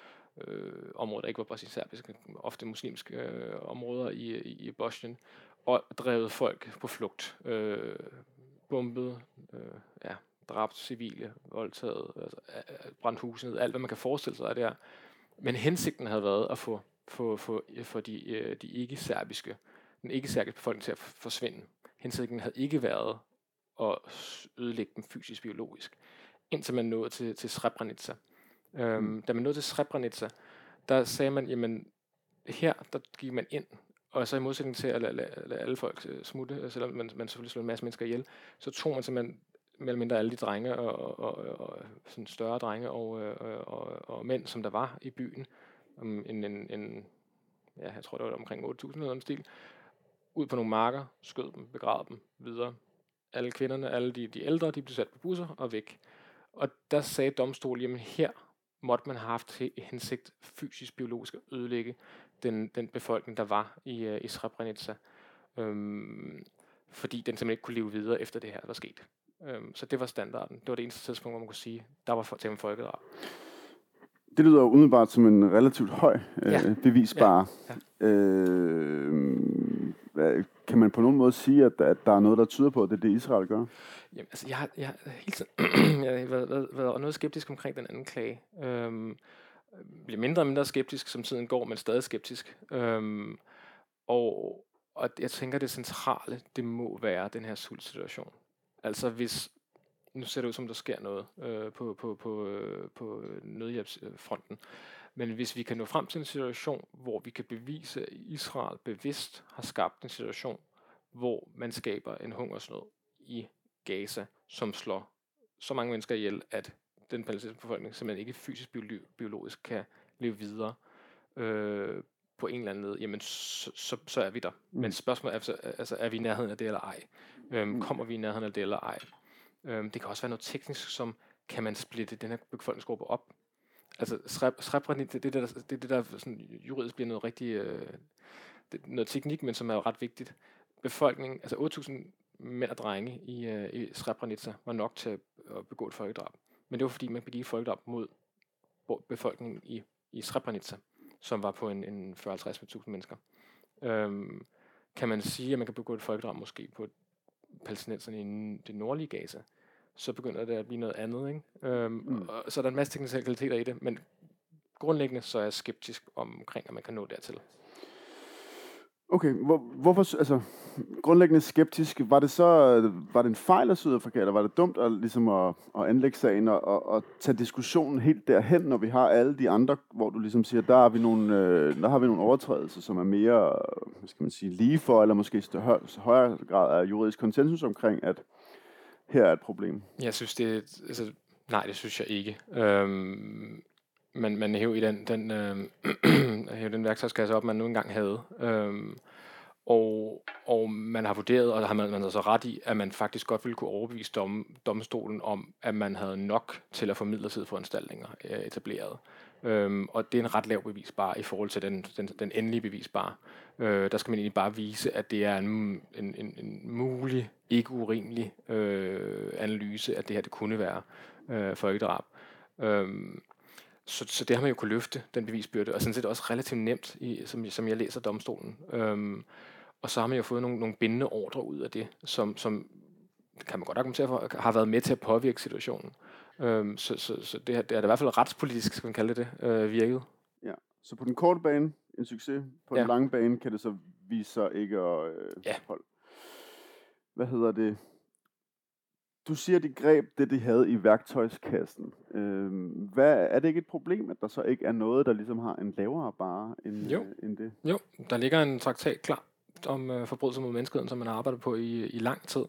S3: øh, områder, der ikke var bosnisk-serbiske, ofte muslimske øh, områder i, i, i Bosnien, og drevet folk på flugt. Øh, bombet, øh, ja, dræbt civile, voldtaget, altså, brændt huse ned, alt hvad man kan forestille sig af det her. Men hensigten havde været at få, få, få, få de, de ikke-serbiske, den ikke-serbiske befolkning til at forsvinde. Hensigten havde ikke været at ødelægge dem fysisk biologisk, indtil man nåede til, til Srebrenica. Mm. Øhm, da man nåede til Srebrenica, der sagde man, jamen her, der gik man ind, og så i modsætning til at lade, lade, lade alle folk smutte, selvom man, man selvfølgelig slog en masse mennesker ihjel, så tog man simpelthen mere eller mindre alle de drenge og, og, og, og sådan større drenge og, og, og, og mænd, som der var i byen, um, en, en, en, ja, jeg tror det var omkring otte tusind eller en stil, ud på nogle marker, skød dem, begravede dem videre. Alle kvinderne, alle de, de ældre, de blev sat på busser og væk. Og der sagde domstolen, jamen her måtte man have haft til hensigt fysisk, biologisk at ødelægge den, den befolkning, der var i, uh, i Srebrenica. Øhm, fordi den simpelthen ikke kunne leve videre efter det her, der var sket. Øhm, så det var standarden. Det var det eneste tidspunkt, hvor man kunne sige, der var for, til en folkedrab.
S2: Det lyder jo umiddelbart som en relativt høj øh,
S3: ja.
S2: bevisbar.
S3: Ja. Ja.
S2: Øh, kan man på nogen måde sige, at, at der er noget, der tyder på, at det er det, Israel gør?
S3: Jamen, altså, jeg har, jeg har hele tiden jeg har været, været, været noget skeptisk omkring den anden klage. Øhm, bliver mindre og mindre skeptisk, som tiden går, men stadig skeptisk. Øhm, og, og jeg tænker, det centrale, det må være den her sultsituation. Altså hvis, nu ser det ud som, der sker noget øh, på, på, på, øh, på nødhjælpsfronten, men hvis vi kan nå frem til en situation, hvor vi kan bevise, at Israel bevidst har skabt en situation, hvor man skaber en hungersnød i Gaza, som slår så mange mennesker ihjel, at den palæstinensiske befolkning simpelthen ikke fysisk biologisk kan leve videre øh, på en eller anden led, jamen så, så, så er vi der. Mm. Men spørgsmålet er, altså, er vi i nærheden af det eller ej? Øhm, kommer vi i nærheden af det eller ej? Øhm, det kan også være noget teknisk, som kan man splitte den her befolkningsgruppe op. Altså Srebrenica, det, det, det, det, det, det der sådan, juridisk bliver noget rigtig, øh, det, noget teknik, men som er ret vigtigt. Befolkningen, altså otte tusind mænd og drenge i, øh, i Srebrenica var nok til at, at begå et folkedrab. Men det var fordi, man begik et folkedrab mod befolkningen i, i Srebrenica, som var på en, en fyrre til halvtreds tusind mennesker. Øhm, kan man sige, at man kan begå et folkedrab måske på palæstinenserne i det nordlige Gaza, så begynder det at blive noget andet, ikke? Øhm, mm. og, så er der en masse teknikaliteter i det, men grundlæggende så er jeg skeptisk omkring, at man kan nå dertil.
S2: Okay, hvor, hvorfor, altså, grundlæggende skeptisk, var det så, var det en fejl af Sydafrika, eller var det dumt at, ligesom at, at anlægge sagen og, og, og tage diskussionen helt derhen, når vi har alle de andre, hvor du ligesom siger, der har vi nogle, øh, der har vi nogle overtrædelser, som er mere, hvad skal man sige, lige for, eller måske i højere grad af juridisk konsensus omkring, at her er et problem?
S3: Jeg synes, det altså, nej, det synes jeg ikke. Øhm, man, man hæver i den, den, øh, hæver den værktøjskasse op, man nu engang havde. Øhm, og, og man har vurderet, og har man, man har så ret i, at man faktisk godt ville kunne overbevise dom, domstolen om, at man havde nok til at få midlertidige foranstaltninger øh, etableret. Øhm, og det er en ret lav bevisbar i forhold til den, den, den endelige bevisbar. Øh, der skal man egentlig bare vise, at det er en, en, en, en mulig, ikke urimelig øh, analyse, at det her det kunne være øh, folkedrab. Øhm, så, så det har man jo kunne løfte, den bevisbyrde, og sådan set også relativt nemt, i, som, som jeg læser domstolen. Øhm, og så har man jo fået nogle, nogle bindende ordre ud af det, som, som kan man godt argumentere for, har været med til at påvirke situationen. Øhm, så så, så det, har, det er i hvert fald retspolitisk, skal man kalde det, øh, virket.
S2: Ja, så på den korte bane en succes, på
S3: ja.
S2: den lange bane kan det så vise sig ikke at øh,
S3: ja.
S2: holde. Hvad hedder det? Du siger, de greb det, de havde i værktøjskassen. Øhm, hvad, er det ikke et problem, at der så ikke er noget, der ligesom har en lavere barre end, øh, end det?
S3: Jo, der ligger en traktat klar om øh, forbrydelser mod menneskeheden, som man har arbejdet på i, i lang tid.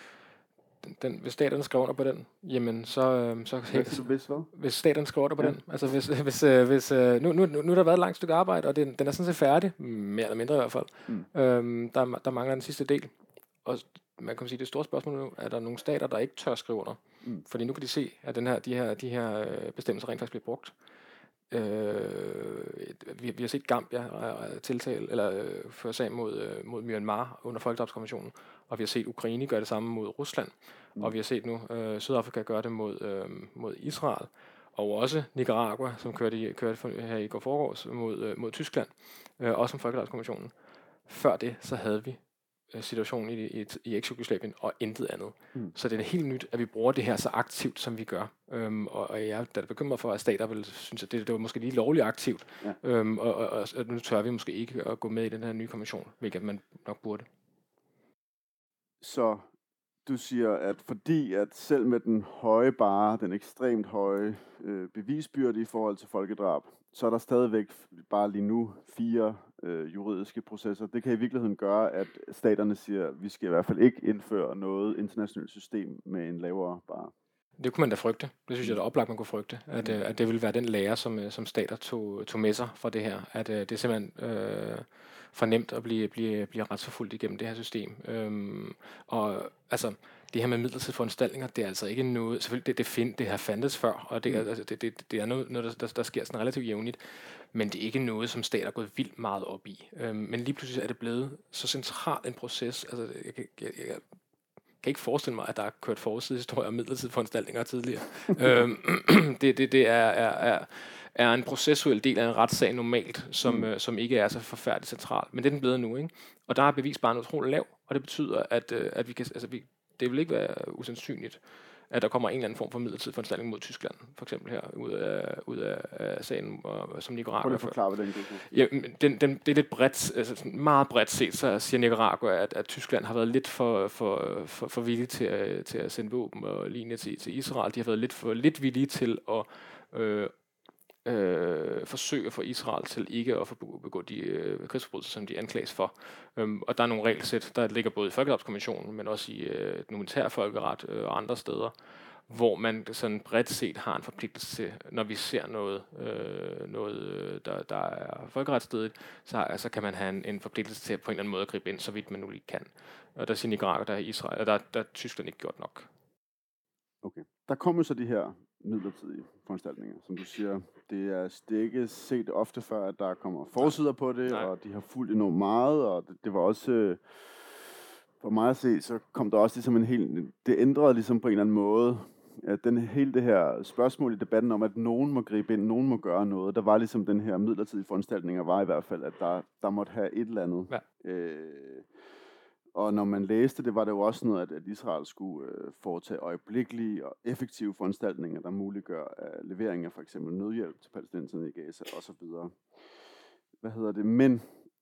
S3: Den, hvis staterne skriver under på den, jamen så... Øh, så
S2: hvis, hvis, hvad?
S3: hvis staterne skriver under på ja. den, altså hvis... hvis, øh, hvis øh, nu, nu, nu har der været et langt stykke arbejde, og den, den er sådan set færdig, mere eller mindre i hvert fald. Mm. Øhm, der, der mangler den sidste del. og man kan sige, det store spørgsmål nu, er der nogle stater, der ikke tør skrive under?
S2: Mm.
S3: Fordi nu kan de se, at den her, de her, de her øh, bestemmelser rent faktisk bliver brugt. Øh, vi, vi har set Gambia øh, tiltale, eller øh, føre sag mod, øh, mod Myanmar under folkedrabskonventionen, og vi har set Ukraine gøre det samme mod Rusland, mm. og vi har set nu øh, Sydafrika gøre det mod, øh, mod Israel, og også Nicaragua, som kørte, i, kørte her i går forgårs mod, øh, mod Tyskland, øh, også som folkedrabskonventionen. Før det, så havde vi situationen i, i, i eks-Jugoslavien og intet andet. Mm. Så det er helt nyt, at vi bruger det her så aktivt, som vi gør. Øhm, og, og jeg er bekymret for, at stater vil synes, at det, det var måske lige lovligt aktivt. Ja. Øhm, og, og, og nu tør vi måske ikke at gå med i den her nye konvention, hvilket man nok burde.
S2: Så du siger, at fordi at selv med den høje bare, den ekstremt høje øh, bevisbyrde i forhold til folkedrab, så er der stadigvæk bare lige nu fire øh, juridiske processer. Det kan i virkeligheden gøre, at staterne siger, at vi skal i hvert fald ikke indføre noget internationalt system med en lavere bare.
S3: Det kunne man da frygte. Det synes jeg, der er oplagt, man kunne frygte. At, mm. at det ville være den lære, som, som stater tog, tog med sig fra det her. At det er simpelthen øh, for nemt at blive, blive, blive retsforfulgt igennem det her system. Øhm, og altså, det her med midlertidige foranstaltninger, det er altså ikke noget, selvfølgelig det, det, find, det har fandtes før, og det, mm. altså, det, det, det er noget, noget der, der, der sker sådan relativt jævnligt, men det er ikke noget, som stater er gået vildt meget op i. Øhm, men lige pludselig er det blevet så central en proces, altså jeg, jeg, jeg, jeg kan ikke forestille mig, at der er kørt forsidehistorier om midlertidige foranstaltninger tidligere. øhm, det det, det er, er, er, er en processuel del af en retssag normalt, som, mm. øh, som ikke er så forfærdeligt central. Men det er den blevet nu, ikke? Og der er bevisbarnet utroligt lav, og det betyder, at, øh, at vi kan, altså vi, det vil ikke være usandsynligt, at der kommer en eller anden form for midlertidig foranstaltning mod Tyskland, for eksempel her, ud af, ud af, af sagen, og, som Nicaragua.
S2: Prøv at forklare, hvad den
S3: ja, den, den, det er lidt bredt, altså meget bredt set, så siger Nicaragua, at, at Tyskland har været lidt for, for, for, for villige til at, til at sende våben og lignende til, til Israel. De har været lidt for lidt villige til at øh, øh, forsøge at få Israel til ikke at begå de øh, krigsforbrydelser, som de anklages for. Um, og der er nogle regelsæt, der ligger både i Folkedrabskonventionen, men også i øh, den humanitære folkeret øh, og andre steder, hvor man sådan bredt set har en forpligtelse til, når vi ser noget, øh, noget der, der er folkeretsstridigt, så, så kan man have en, en forpligtelse til at på en eller anden måde at gribe ind, så vidt man nu lige kan. Og der siger Nicaragua, der er Israel, og der, der er Tyskland ikke gjort nok.
S2: Okay. Der kommer så de her midlertidige foranstaltninger, som du siger. Det er, det er ikke set ofte før, at der kommer forsider på det, Nej. og de har fulgt enormt meget, og det, det var også... Øh, for mig at se, så kom der også ligesom en helt... Det ændrede ligesom på en eller anden måde, at den, hele det her spørgsmål i debatten om, at nogen må gribe ind, nogen må gøre noget, der var ligesom den her midlertidige foranstaltninger, var i hvert fald, at der, der måtte have et eller andet. Ja. Øh, og når man læste det, var det jo også noget, at, at Israel skulle øh, foretage øjeblikkelige og effektive foranstaltninger, der muliggør uh, levering af for eksempel nødhjælp til palæstinenserne i Gaza osv. Hvad hedder det? Men...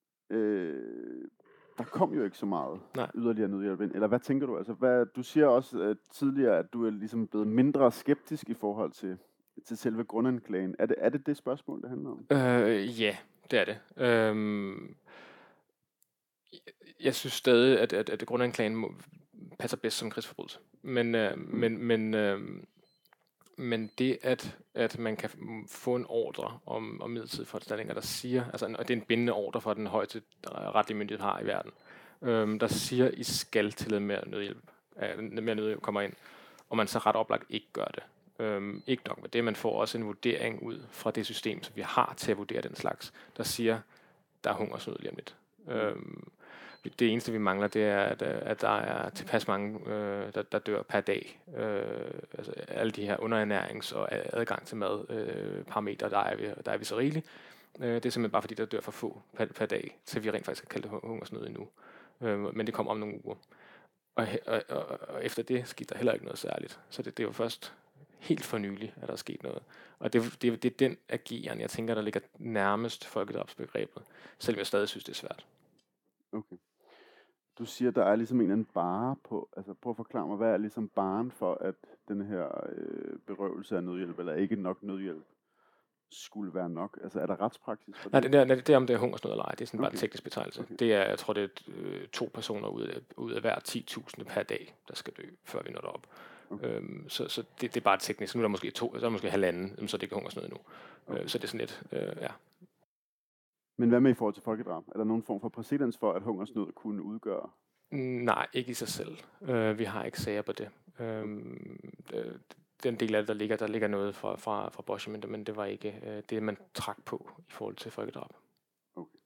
S2: Øh, der kom jo ikke så meget Nej. yderligere nødhjælp ind. Eller hvad tænker du? Altså, hvad, du siger også uh, tidligere, at du er ligesom blevet mindre skeptisk i forhold til, til selve grundanklagen. Er det, er det det spørgsmål, det handler om?
S3: Øh, ja, det er det. Øhm, jeg synes stadig, at, at, at grundanklagen må, passer bedst som krigsforbrydelse. Men, øh, mm. men, men, øh, men det, at, at man kan få en ordre om, om midlertidige foranstaltninger, der siger, altså en, det er en bindende ordre fra den højeste retlige myndighed har i verden, øhm, der siger, I skal til mere nødhjælp, øh, mere nødhjælp kommer ind, og man så ret oplagt ikke gør det. Øhm, ikke nok med det, man får også en vurdering ud fra det system, som vi har til at vurdere den slags, der siger, der er hungersnød lige om lidt. Øhm, Det eneste, vi mangler, det er, at, at der er tilpas mange, øh, der, der dør per dag. Øh, altså alle de her underernærings- og adgang til mad øh, parametre, der er vi, der er vi så rigeligt. Øh, det er simpelthen bare, fordi der dør for få per, per dag, til vi rent faktisk kan kalde det hungersnød endnu. Øh, men det kommer om nogle uger. Og, og, og, og efter det skete der heller ikke noget særligt. Så det, det var først helt for nylig, at der er sket noget. Og det, det, det er den ageren, jeg tænker, der ligger nærmest folkedrabsbegrebet, selvom jeg stadig synes, det er svært.
S2: Okay. Du siger, der er ligesom en eller anden bare på, altså prøv at forklare mig, hvad er ligesom baren for, at den her øh, berøvelse af nødhjælp, eller ikke nok nødhjælp, skulle være nok? Altså er der retspraksis for det?
S3: Nej, det, det, det, det er om det er hungersnød eller ej. Det er sådan okay. bare en teknisk betegnelse.
S2: Okay.
S3: Det er, jeg tror, det er øh, to personer ud af, ud af hver ti tusind per dag, der skal dø, før vi når derop. Okay. Øhm, så så det, det er bare teknisk. Nu er der måske to, så er der måske halvanden, så det ikke er hungersnød endnu. Okay. Øh, så det er sådan lidt, øh, ja.
S2: Men hvad med i forhold til folkedrab? Er der nogen form for præcedens for, at hungersnød kunne udgøre
S3: Nej, ikke i sig selv. Øh, vi har ikke sager på det. Øhm, øh, den del af det, der ligger, der ligger noget fra, fra, fra Bosch, men, det- men det var ikke øh, det, man trak på i forhold til folkedrab.
S2: Okay.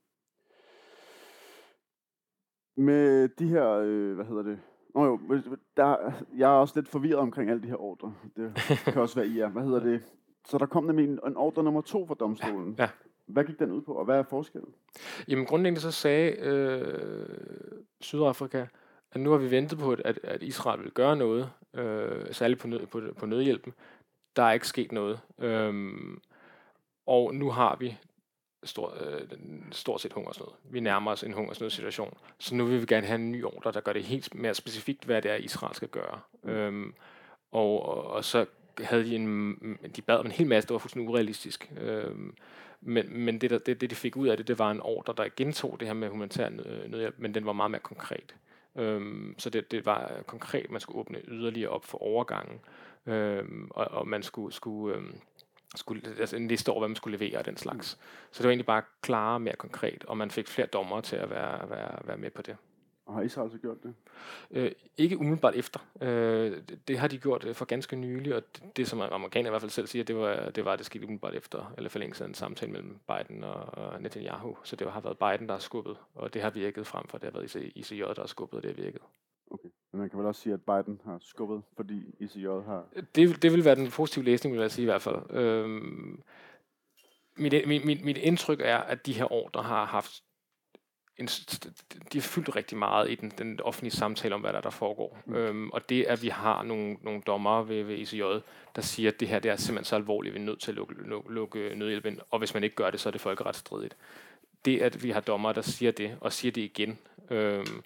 S2: Med de her, øh, hvad hedder det? Nå jo, der, jeg er også lidt forvirret omkring alle de her ordre. Det kan også være I er. Hvad hedder det? Så der kom nemlig en, en ordre nummer to fra domstolen.
S3: Ja.
S2: Hvad gik den ud på, og hvad er forskellen?
S3: Jamen grundlæggende så sagde øh, Sydafrika, at nu har vi ventet på, at, at Israel vil gøre noget, øh, særligt på, nød, på, på nødhjælpen. Der er ikke sket noget. Øhm, og nu har vi stort, øh, stort set hungersnød. Vi nærmer os en hungersnødsituation. Så nu vil vi gerne have en ny ordre, der gør det helt mere specifikt, hvad det er, Israel skal gøre. Mm. Øhm, og, og, og så havde de en, de bad om en hel masse, der var fuldstændig urealistisk. Øhm, men men det, der, det, det, de fik ud af det, det var en ordre, der gentog det her med humanitær nødhjælp, men den var meget mere konkret. Øhm, så det, det var konkret, man skulle åbne yderligere op for overgangen, øhm, og, og man skulle, skulle, øhm, skulle altså en liste over, hvad man skulle levere og den slags. Så det var egentlig bare klarere, mere konkret, og man fik flere dommere til at være, være, være med på det.
S2: Og har Israel så gjort det?
S3: Øh, ikke umiddelbart efter. Øh, det, det har de gjort for ganske nylig, og det, det som amerikanerne i hvert fald selv siger, det var, det var det skete umiddelbart efter, eller forlængelse af en samtale mellem Biden og Netanyahu. Så det har været Biden, der har skubbet, og det har virket frem for, det har været I C J, der har skubbet, og det har virket.
S2: Okay, men man kan vel også sige, at Biden har skubbet, fordi I C J har...
S3: Det, det vil være den positive læsning, vil jeg sige i hvert fald. Øhm, mit, mit, mit, mit indtryk er, at de her ordre har haft en, de har fyldt rigtig meget i den, den offentlige samtale om, hvad der, der foregår. Mm. Øhm, og det, at vi har nogle, nogle dommere ved, ved I C J, der siger, at det her det er simpelthen så alvorligt, vi er nødt til at lukke, lukke, lukke nødhjælp ind, og hvis man ikke gør det, så er det folkeretsstridigt. Det, at vi har dommere, der siger det, og siger det igen, øhm,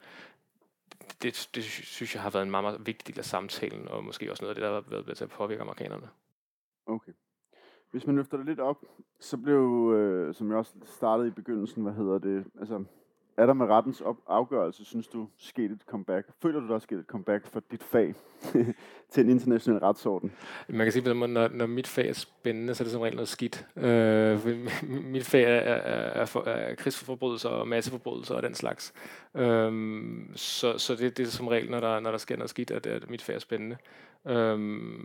S3: det, det synes jeg har været en meget, meget vigtig del af samtalen, og måske også noget af det, der har været med til at påvirke amerikanerne.
S2: Okay. Hvis man løfter det lidt op, så blev, øh, som jeg også startede i begyndelsen, hvad hedder det, altså, er der med rettens op- afgørelse, synes du, sket et comeback? Føler du, der er sket et comeback for dit fag til en international retsorden?
S3: Man kan sige, at når, når mit fag er spændende, så er det som regel noget skidt. Øh, mit fag er, er, er, for, er krigsforbrydelser og masseforbrydelser og den slags. Øh, så så det, det er som regel, når der, når der sker noget skidt, at, at mit fag er spændende. Øh,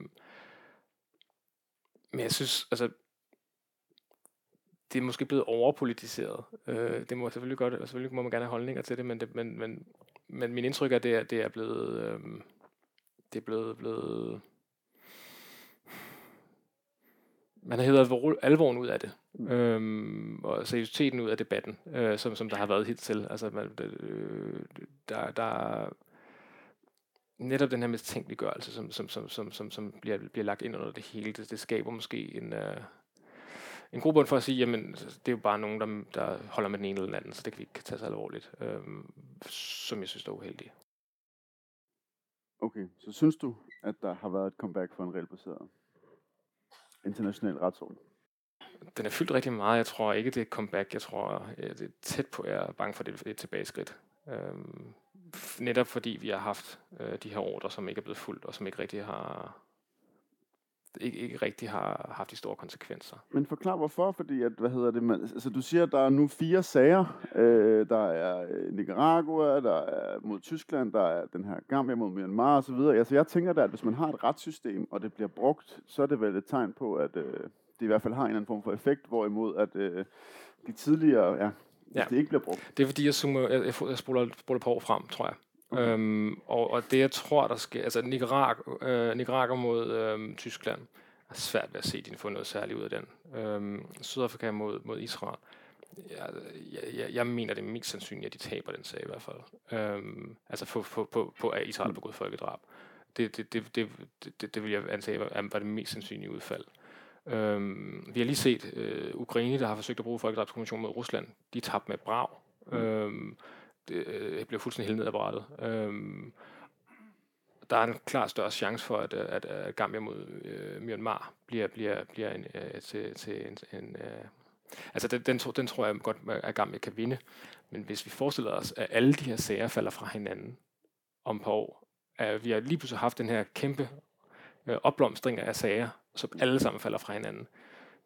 S3: men jeg synes, altså, det er måske blevet overpolitiseret. Øh, det må selvfølgelig godt, og selvfølgelig må man gerne have holdninger til det, men, det, men, men, men min indtryk er, at det er, det er blevet, øh, det er blevet, blevet, man har hævet alvoren ud af det, mm. øhm, og seriøsiteten ud af debatten, øh, som, som der har været hidtil. Altså, man, øh, der, der netop den her mistænkeliggørelse, som, som, som, som, som, som bliver, bliver lagt ind under det hele, det, det skaber måske en, øh, en grobund for at sige, jamen, det er jo bare nogen, der, der holder med den ene eller den anden, så det kan vi ikke tage så alvorligt, øh, som jeg synes er uheldigt.
S2: Okay, så synes du, at der har været et comeback for en regelbaseret international retsorden?
S3: Den er fyldt rigtig meget. Jeg tror ikke, det er et comeback. Jeg tror, det er tæt på, jeg er bange for, det er et tilbageskridt. Øhm, netop fordi vi har haft øh, de her ordre, som ikke er blevet fuldt, og som ikke rigtig har ikke, ikke rigtig har haft de store konsekvenser.
S2: Men forklar hvorfor, fordi at, hvad hedder det, man, altså du siger, at der er nu fire sager. Øh, der er Nicaragua, der er mod Tyskland, der er den her Gambia mod Myanmar og så videre. Altså jeg tænker da, at hvis man har et retssystem, og det bliver brugt, så er det vel et tegn på, at øh, det i hvert fald har en eller anden form for effekt, hvorimod at øh, de tidligere, ja, hvis ja. det ikke bliver brugt.
S3: Det er fordi, jeg, zoomer, jeg, jeg, jeg spoler, spoler på år frem, tror jeg. Okay. Øhm, og, og det jeg tror, der sker, altså Nicaragua, øh, Nicaragua mod øh, Tyskland, er svært ved at se, at de får noget særligt ud af den. Øhm, Sydafrika mod, mod Israel, jeg, jeg, jeg mener, det er mest sandsynligt, at de taber den sag i hvert fald. Øhm, altså på, på, på, på at Israel har begået folkedrab. Det, det, det, det, det, det vil jeg antage var det mest sandsynlige udfald. Øhm, vi har lige set øh, Ukraine, der har forsøgt at bruge folkedrabskonventionen mod Rusland. De tabte med brag. Mm. Øhm, det øh, blev fuldstændig helt ned ad brættet. Øhm, der er en klar større chance for, at, at, at Gambia mod øh, Myanmar bliver, bliver, bliver en, øh, til, til en... en øh, altså, den, den, den tror jeg godt, at Gambia kan vinde. Men hvis vi forestiller os, at alle de her sager falder fra hinanden om et par år, at vi har lige pludselig haft den her kæmpe øh, opblomstring af sager, som alle sammen falder fra hinanden,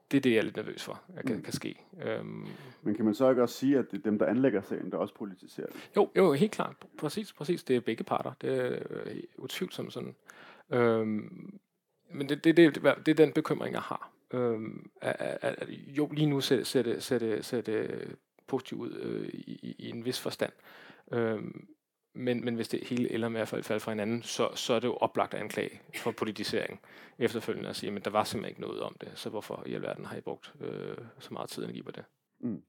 S3: det er det, jeg er lidt nervøs for, at kan, mm. kan ske. Øhm,
S2: Men kan man så ikke også sige, at det er dem, der anlægger sagen, der også politiserer det?
S3: Jo, jo, helt klart. Præcis, præcis. Det er begge parter. Det er øh, utvivlsomt sådan. Øhm, men det, det, det, det er den bekymring, jeg har. Øhm, at, at, at, jo, lige nu ser det, ser det, ser det, ser det positivt ud øh, i, i en vis forstand. Øhm, men, men hvis det hele ender med at falde fra hinanden, så, så er det jo oplagt at anklage for politisering efterfølgende at sige, men der var simpelthen ikke noget om det, så hvorfor i alverden har I brugt øh, så meget tid og energi på det?
S2: Mm.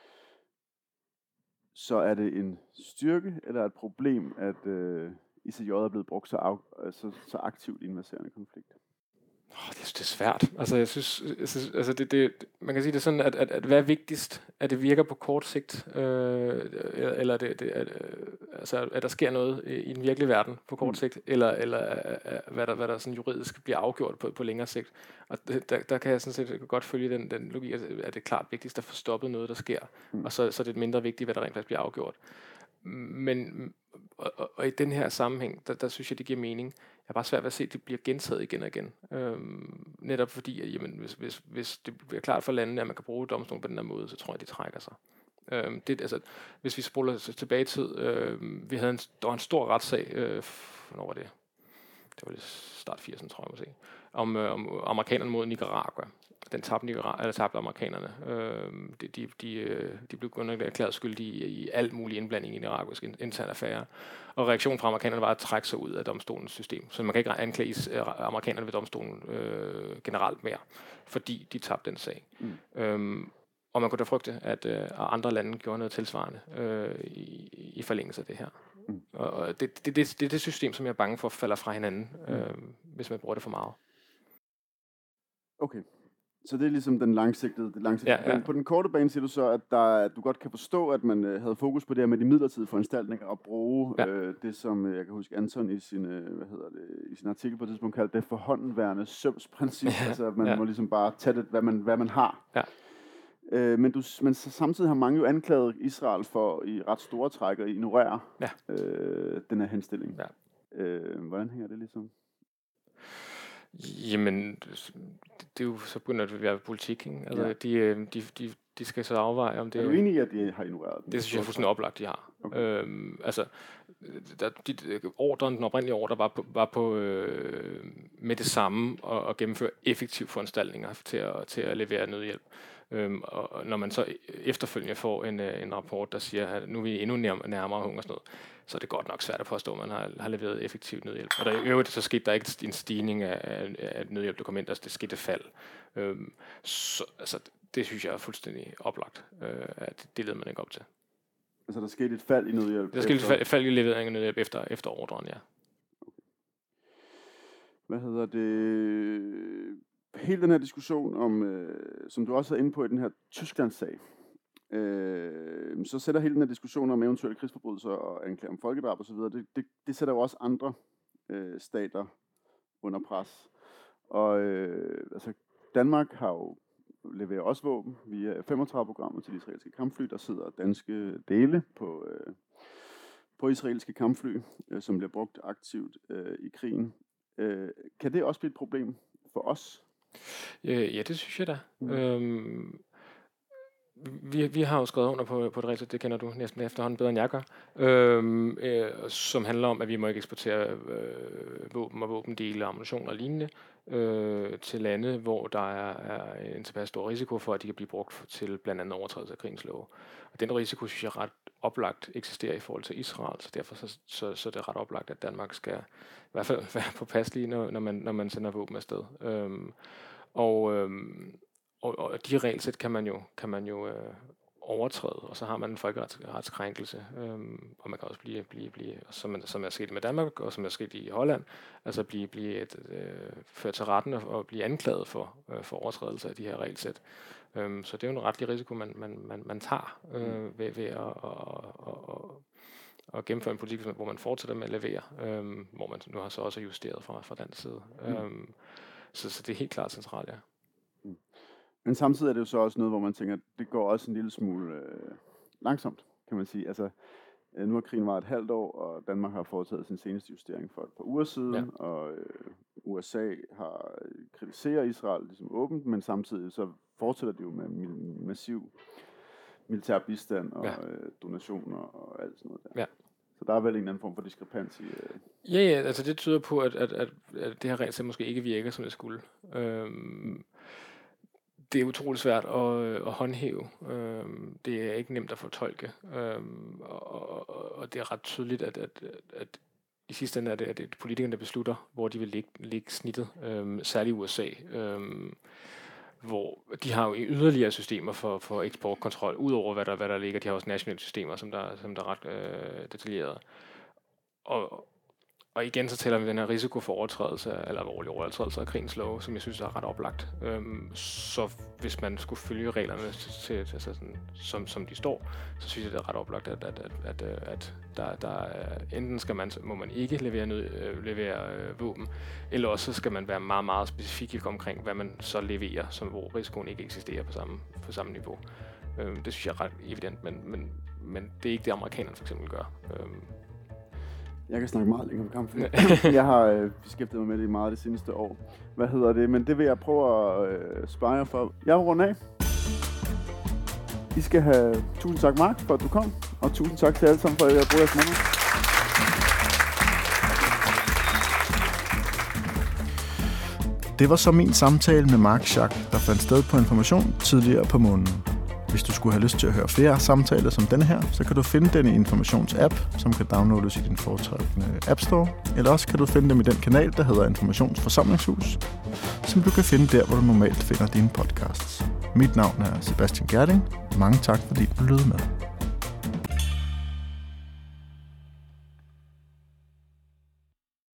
S2: Så er det en styrke eller et problem, at øh, I C J er blevet brugt så, af, så, så aktivt i en verserende konflikt?
S3: Oh, det, er, det er svært. Altså, jeg synes, jeg synes altså det, det, man kan sige det sådan, at, at, at hvad er vigtigst? At det virker på kort sigt, øh, eller det, det, at, altså, at der sker noget i den virkelige verden på kort mm. sigt, eller, eller at, hvad der, hvad der sådan juridisk bliver afgjort på, på længere sigt. Og det, der, der kan jeg sådan set godt følge den, den logik, at det er klart vigtigst at få stoppet noget, der sker, mm. og så, så er det mindre vigtigt, hvad der rent faktisk bliver afgjort. Men og, og, og i den her sammenhæng, der, der synes jeg, det giver mening. Jeg er bare svært ved at se, at det bliver gentaget igen og igen. Øhm, netop fordi, at jamen, hvis, hvis, hvis det bliver klart for landene, at man kan bruge domstolen på den her måde, så tror jeg, de trækker sig. Øhm, det, altså, hvis vi spoler tilbage i tid, øh, vi havde en, der var en stor retssag, øh, hvornår var det? Det var det start firserne, tror jeg måske, om, øh, om amerikanerne mod Nicaragua. Den tabte, Nicaragua, eller tabte amerikanerne. Øh, de, de, de, de blev kun erklæret skyldige i, i alt mulig indblanding i Nicaraguas interne affære. Og reaktionen fra amerikanerne var at trække sig ud af domstolens system. Så man kan ikke anklage amerikanerne ved domstolen øh, generelt mere, fordi de tabte den sag. Mm. Øhm, og man kunne da frygte, at øh, andre lande gjorde noget tilsvarende øh, i, i forlængelse af det her. Mm. Og det, det, det, det, det er det system, som jeg er bange for falder fra hinanden, øh, mm. hvis man bruger det for meget.
S2: Okay. Så det er ligesom den langsigtede, det langsigtede ja, ja. På den korte bane siger du så, at, der, at du godt kan forstå, at man øh, havde fokus på det her med de midlertidige foranstaltninger og bruge ja. øh, det, som øh, jeg kan huske Anton i sin, øh, hvad hedder det, i sin artikel på et tidspunkt kaldte det forhåndenværende sømsprincip. Ja, altså at man ja. må ligesom bare tage det, hvad man, hvad man har. Ja. Øh, men, du, men så samtidig har mange jo anklaget Israel for i ret store træk at ignorere ja. øh, den her henstilling. Ja. Øh, hvordan hænger det ligesom?
S3: Jamen, det er jo så begynder det at være politik, ikke? Altså, ja. de, de, de, de skal så afveje, om det...
S2: Er du enig i, at de har ignoreret den?
S3: Det synes jeg er fuldstændig oplagt, de har. Okay. Øhm, altså, der, de, ordren, den oprindelige ordre var på, var på øh, med det samme at, at gennemføre effektive foranstaltninger til at, til at levere nødhjælp. Øhm, og når man så efterfølgende får en, en rapport, der siger, at nu er vi endnu nærmere, nærmere hungersnød, så er det godt nok svært at påstå, at man har, har leveret effektiv nødhjælp. Og der i øvrigt så skete der ikke en stigning af, af, af nødhjælpdokumenter, det skete et fald. Øhm, så altså, det synes jeg er fuldstændig oplagt, øh, at det leder man ikke op til.
S2: Altså der skete et fald i nødhjælp?
S3: Der skete efter... et fald i levering af nødhjælp efter, efter ordren, ja.
S2: Hvad hedder det? Hele den her diskussion om, øh, som du også er inde på i den her Tysklands-sag, øh, så sætter hele den her diskussion om eventuelle krigsforbrydelser og anklager om folkedrab osv., det, det, det sætter jo også andre øh, stater under pres. Og øh, altså, Danmark har jo leveret også våben via F femogtredive-programmet til de israelske kampfly. Der sidder danske dele på, øh, på israelske kampfly, øh, som bliver brugt aktivt øh, i krigen. Øh, kan det også blive et problem for os?
S3: Øh, ja, det synes jeg da. Mm. Øhm, vi, vi har jo skrevet under på, på et regelsæt, det kender du næsten efterhånden bedre end jeg gør, øhm, øh, som handler om, at vi må ikke eksportere øh, våben og våbendele, ammunition og lignende øh, til lande, hvor der er, er en tilpas stor risiko for, at de kan blive brugt til blandt andet overtrædelse af krigens love. Og den risiko, synes jeg, ret oplagt eksisterer i forhold til Israel, så derfor så, så, så det er ret oplagt, at Danmark skal i hvert fald være påpasselig, når, når, man, når man sender våben afsted. Øhm, og, øhm, og, og de regelsæt kan man jo, kan man jo øh, overtræde, og så har man en folkeretskrænkelse, øhm, og man kan også blive, blive, blive som, som er sket med Danmark, og som er sket i Holland, altså blive, blive et, øh, ført til retten og, og blive anklaget for, øh, for overtrædelse af de her regelsæt. Um, så det er jo en retlig risiko, man, man, man, man tager øh, ved, ved at, at, at, at gennemføre en politik, hvor man fortsætter med at levere, øh, hvor man nu har så også justeret fra, fra den side. Mm. Um, så, så det er helt klart centralt, ja.
S2: Mm. Men samtidig er det jo så også noget, hvor man tænker, at det går også en lille smule øh, langsomt, kan man sige. Altså, nu har krigen varet et halvt år, og Danmark har foretaget sin seneste justering for et par uger siden, ja. og øh, U S A har kritiseret Israel ligesom åbent, men samtidig så fortsætter de jo med mi- massiv militær bistand og
S3: Ja.
S2: øh, donationer og alt sådan noget der.
S3: Ja.
S2: Så der er vel en eller anden form for diskrepans i... Øh...
S3: Ja, ja, altså det tyder på, at, at, at, at det her regelsæt måske ikke virker, som det skulle. Øhm, det er utroligt svært at, at håndhæve. Øhm, det er ikke nemt at fortolke. Øhm, og, og, og det er ret tydeligt, at, at, at i sidste ende er det, at det er politikerne, der beslutter, hvor de vil lægge, lægge snittet. Øhm, særligt i U S A. Øhm, hvor de har jo yderligere systemer for, for eksportkontrol, udover hvad der, hvad der ligger. De har også nationale systemer, som der, som der er ret øh, detaljerede. Og, og igen så tæller vi den her risiko for overtrædelse, eller alvorlig overtrædelse af krigens lov, som jeg synes er ret oplagt. Øhm, så hvis man skulle følge reglerne til, til, altså sådan, som, som de står, så synes jeg, det er ret oplagt, at, at, at, at, at der, der enten skal man, må man ikke levere, nød, øh, levere øh, våben, eller også skal man være meget, meget specifik omkring, hvad man så leverer, som, hvor risikoen ikke eksisterer på samme, på samme niveau. Øhm, det synes jeg er ret evident, men, men, men det er ikke det, amerikanerne for eksempel gør. Øhm,
S2: Jeg kan snakke meget længere om kampfly. Jeg har øh, beskæftiget mig med det meget det seneste år. Hvad hedder det? Men det vil jeg prøve at øh, spare jer for. Jeg vil runde af. I skal have tusind tak, Mark, for at du kom. Og tusind tak til alle sammen for, at jeg bruger jeres nummer.
S1: Det var så min samtale med Mark Schack, der fandt sted på Information tidligere på måneden. Hvis du skulle have lyst til at høre flere samtaler som denne her, så kan du finde den i Informations app, som kan downloades i din foretrukne App Store, eller også kan du finde dem i den kanal, der hedder Informations Forsamlingshus, som du kan finde der, hvor du normalt finder dine podcasts. Mit navn er Sebastian Gjerding. Mange tak, fordi du lyttede med.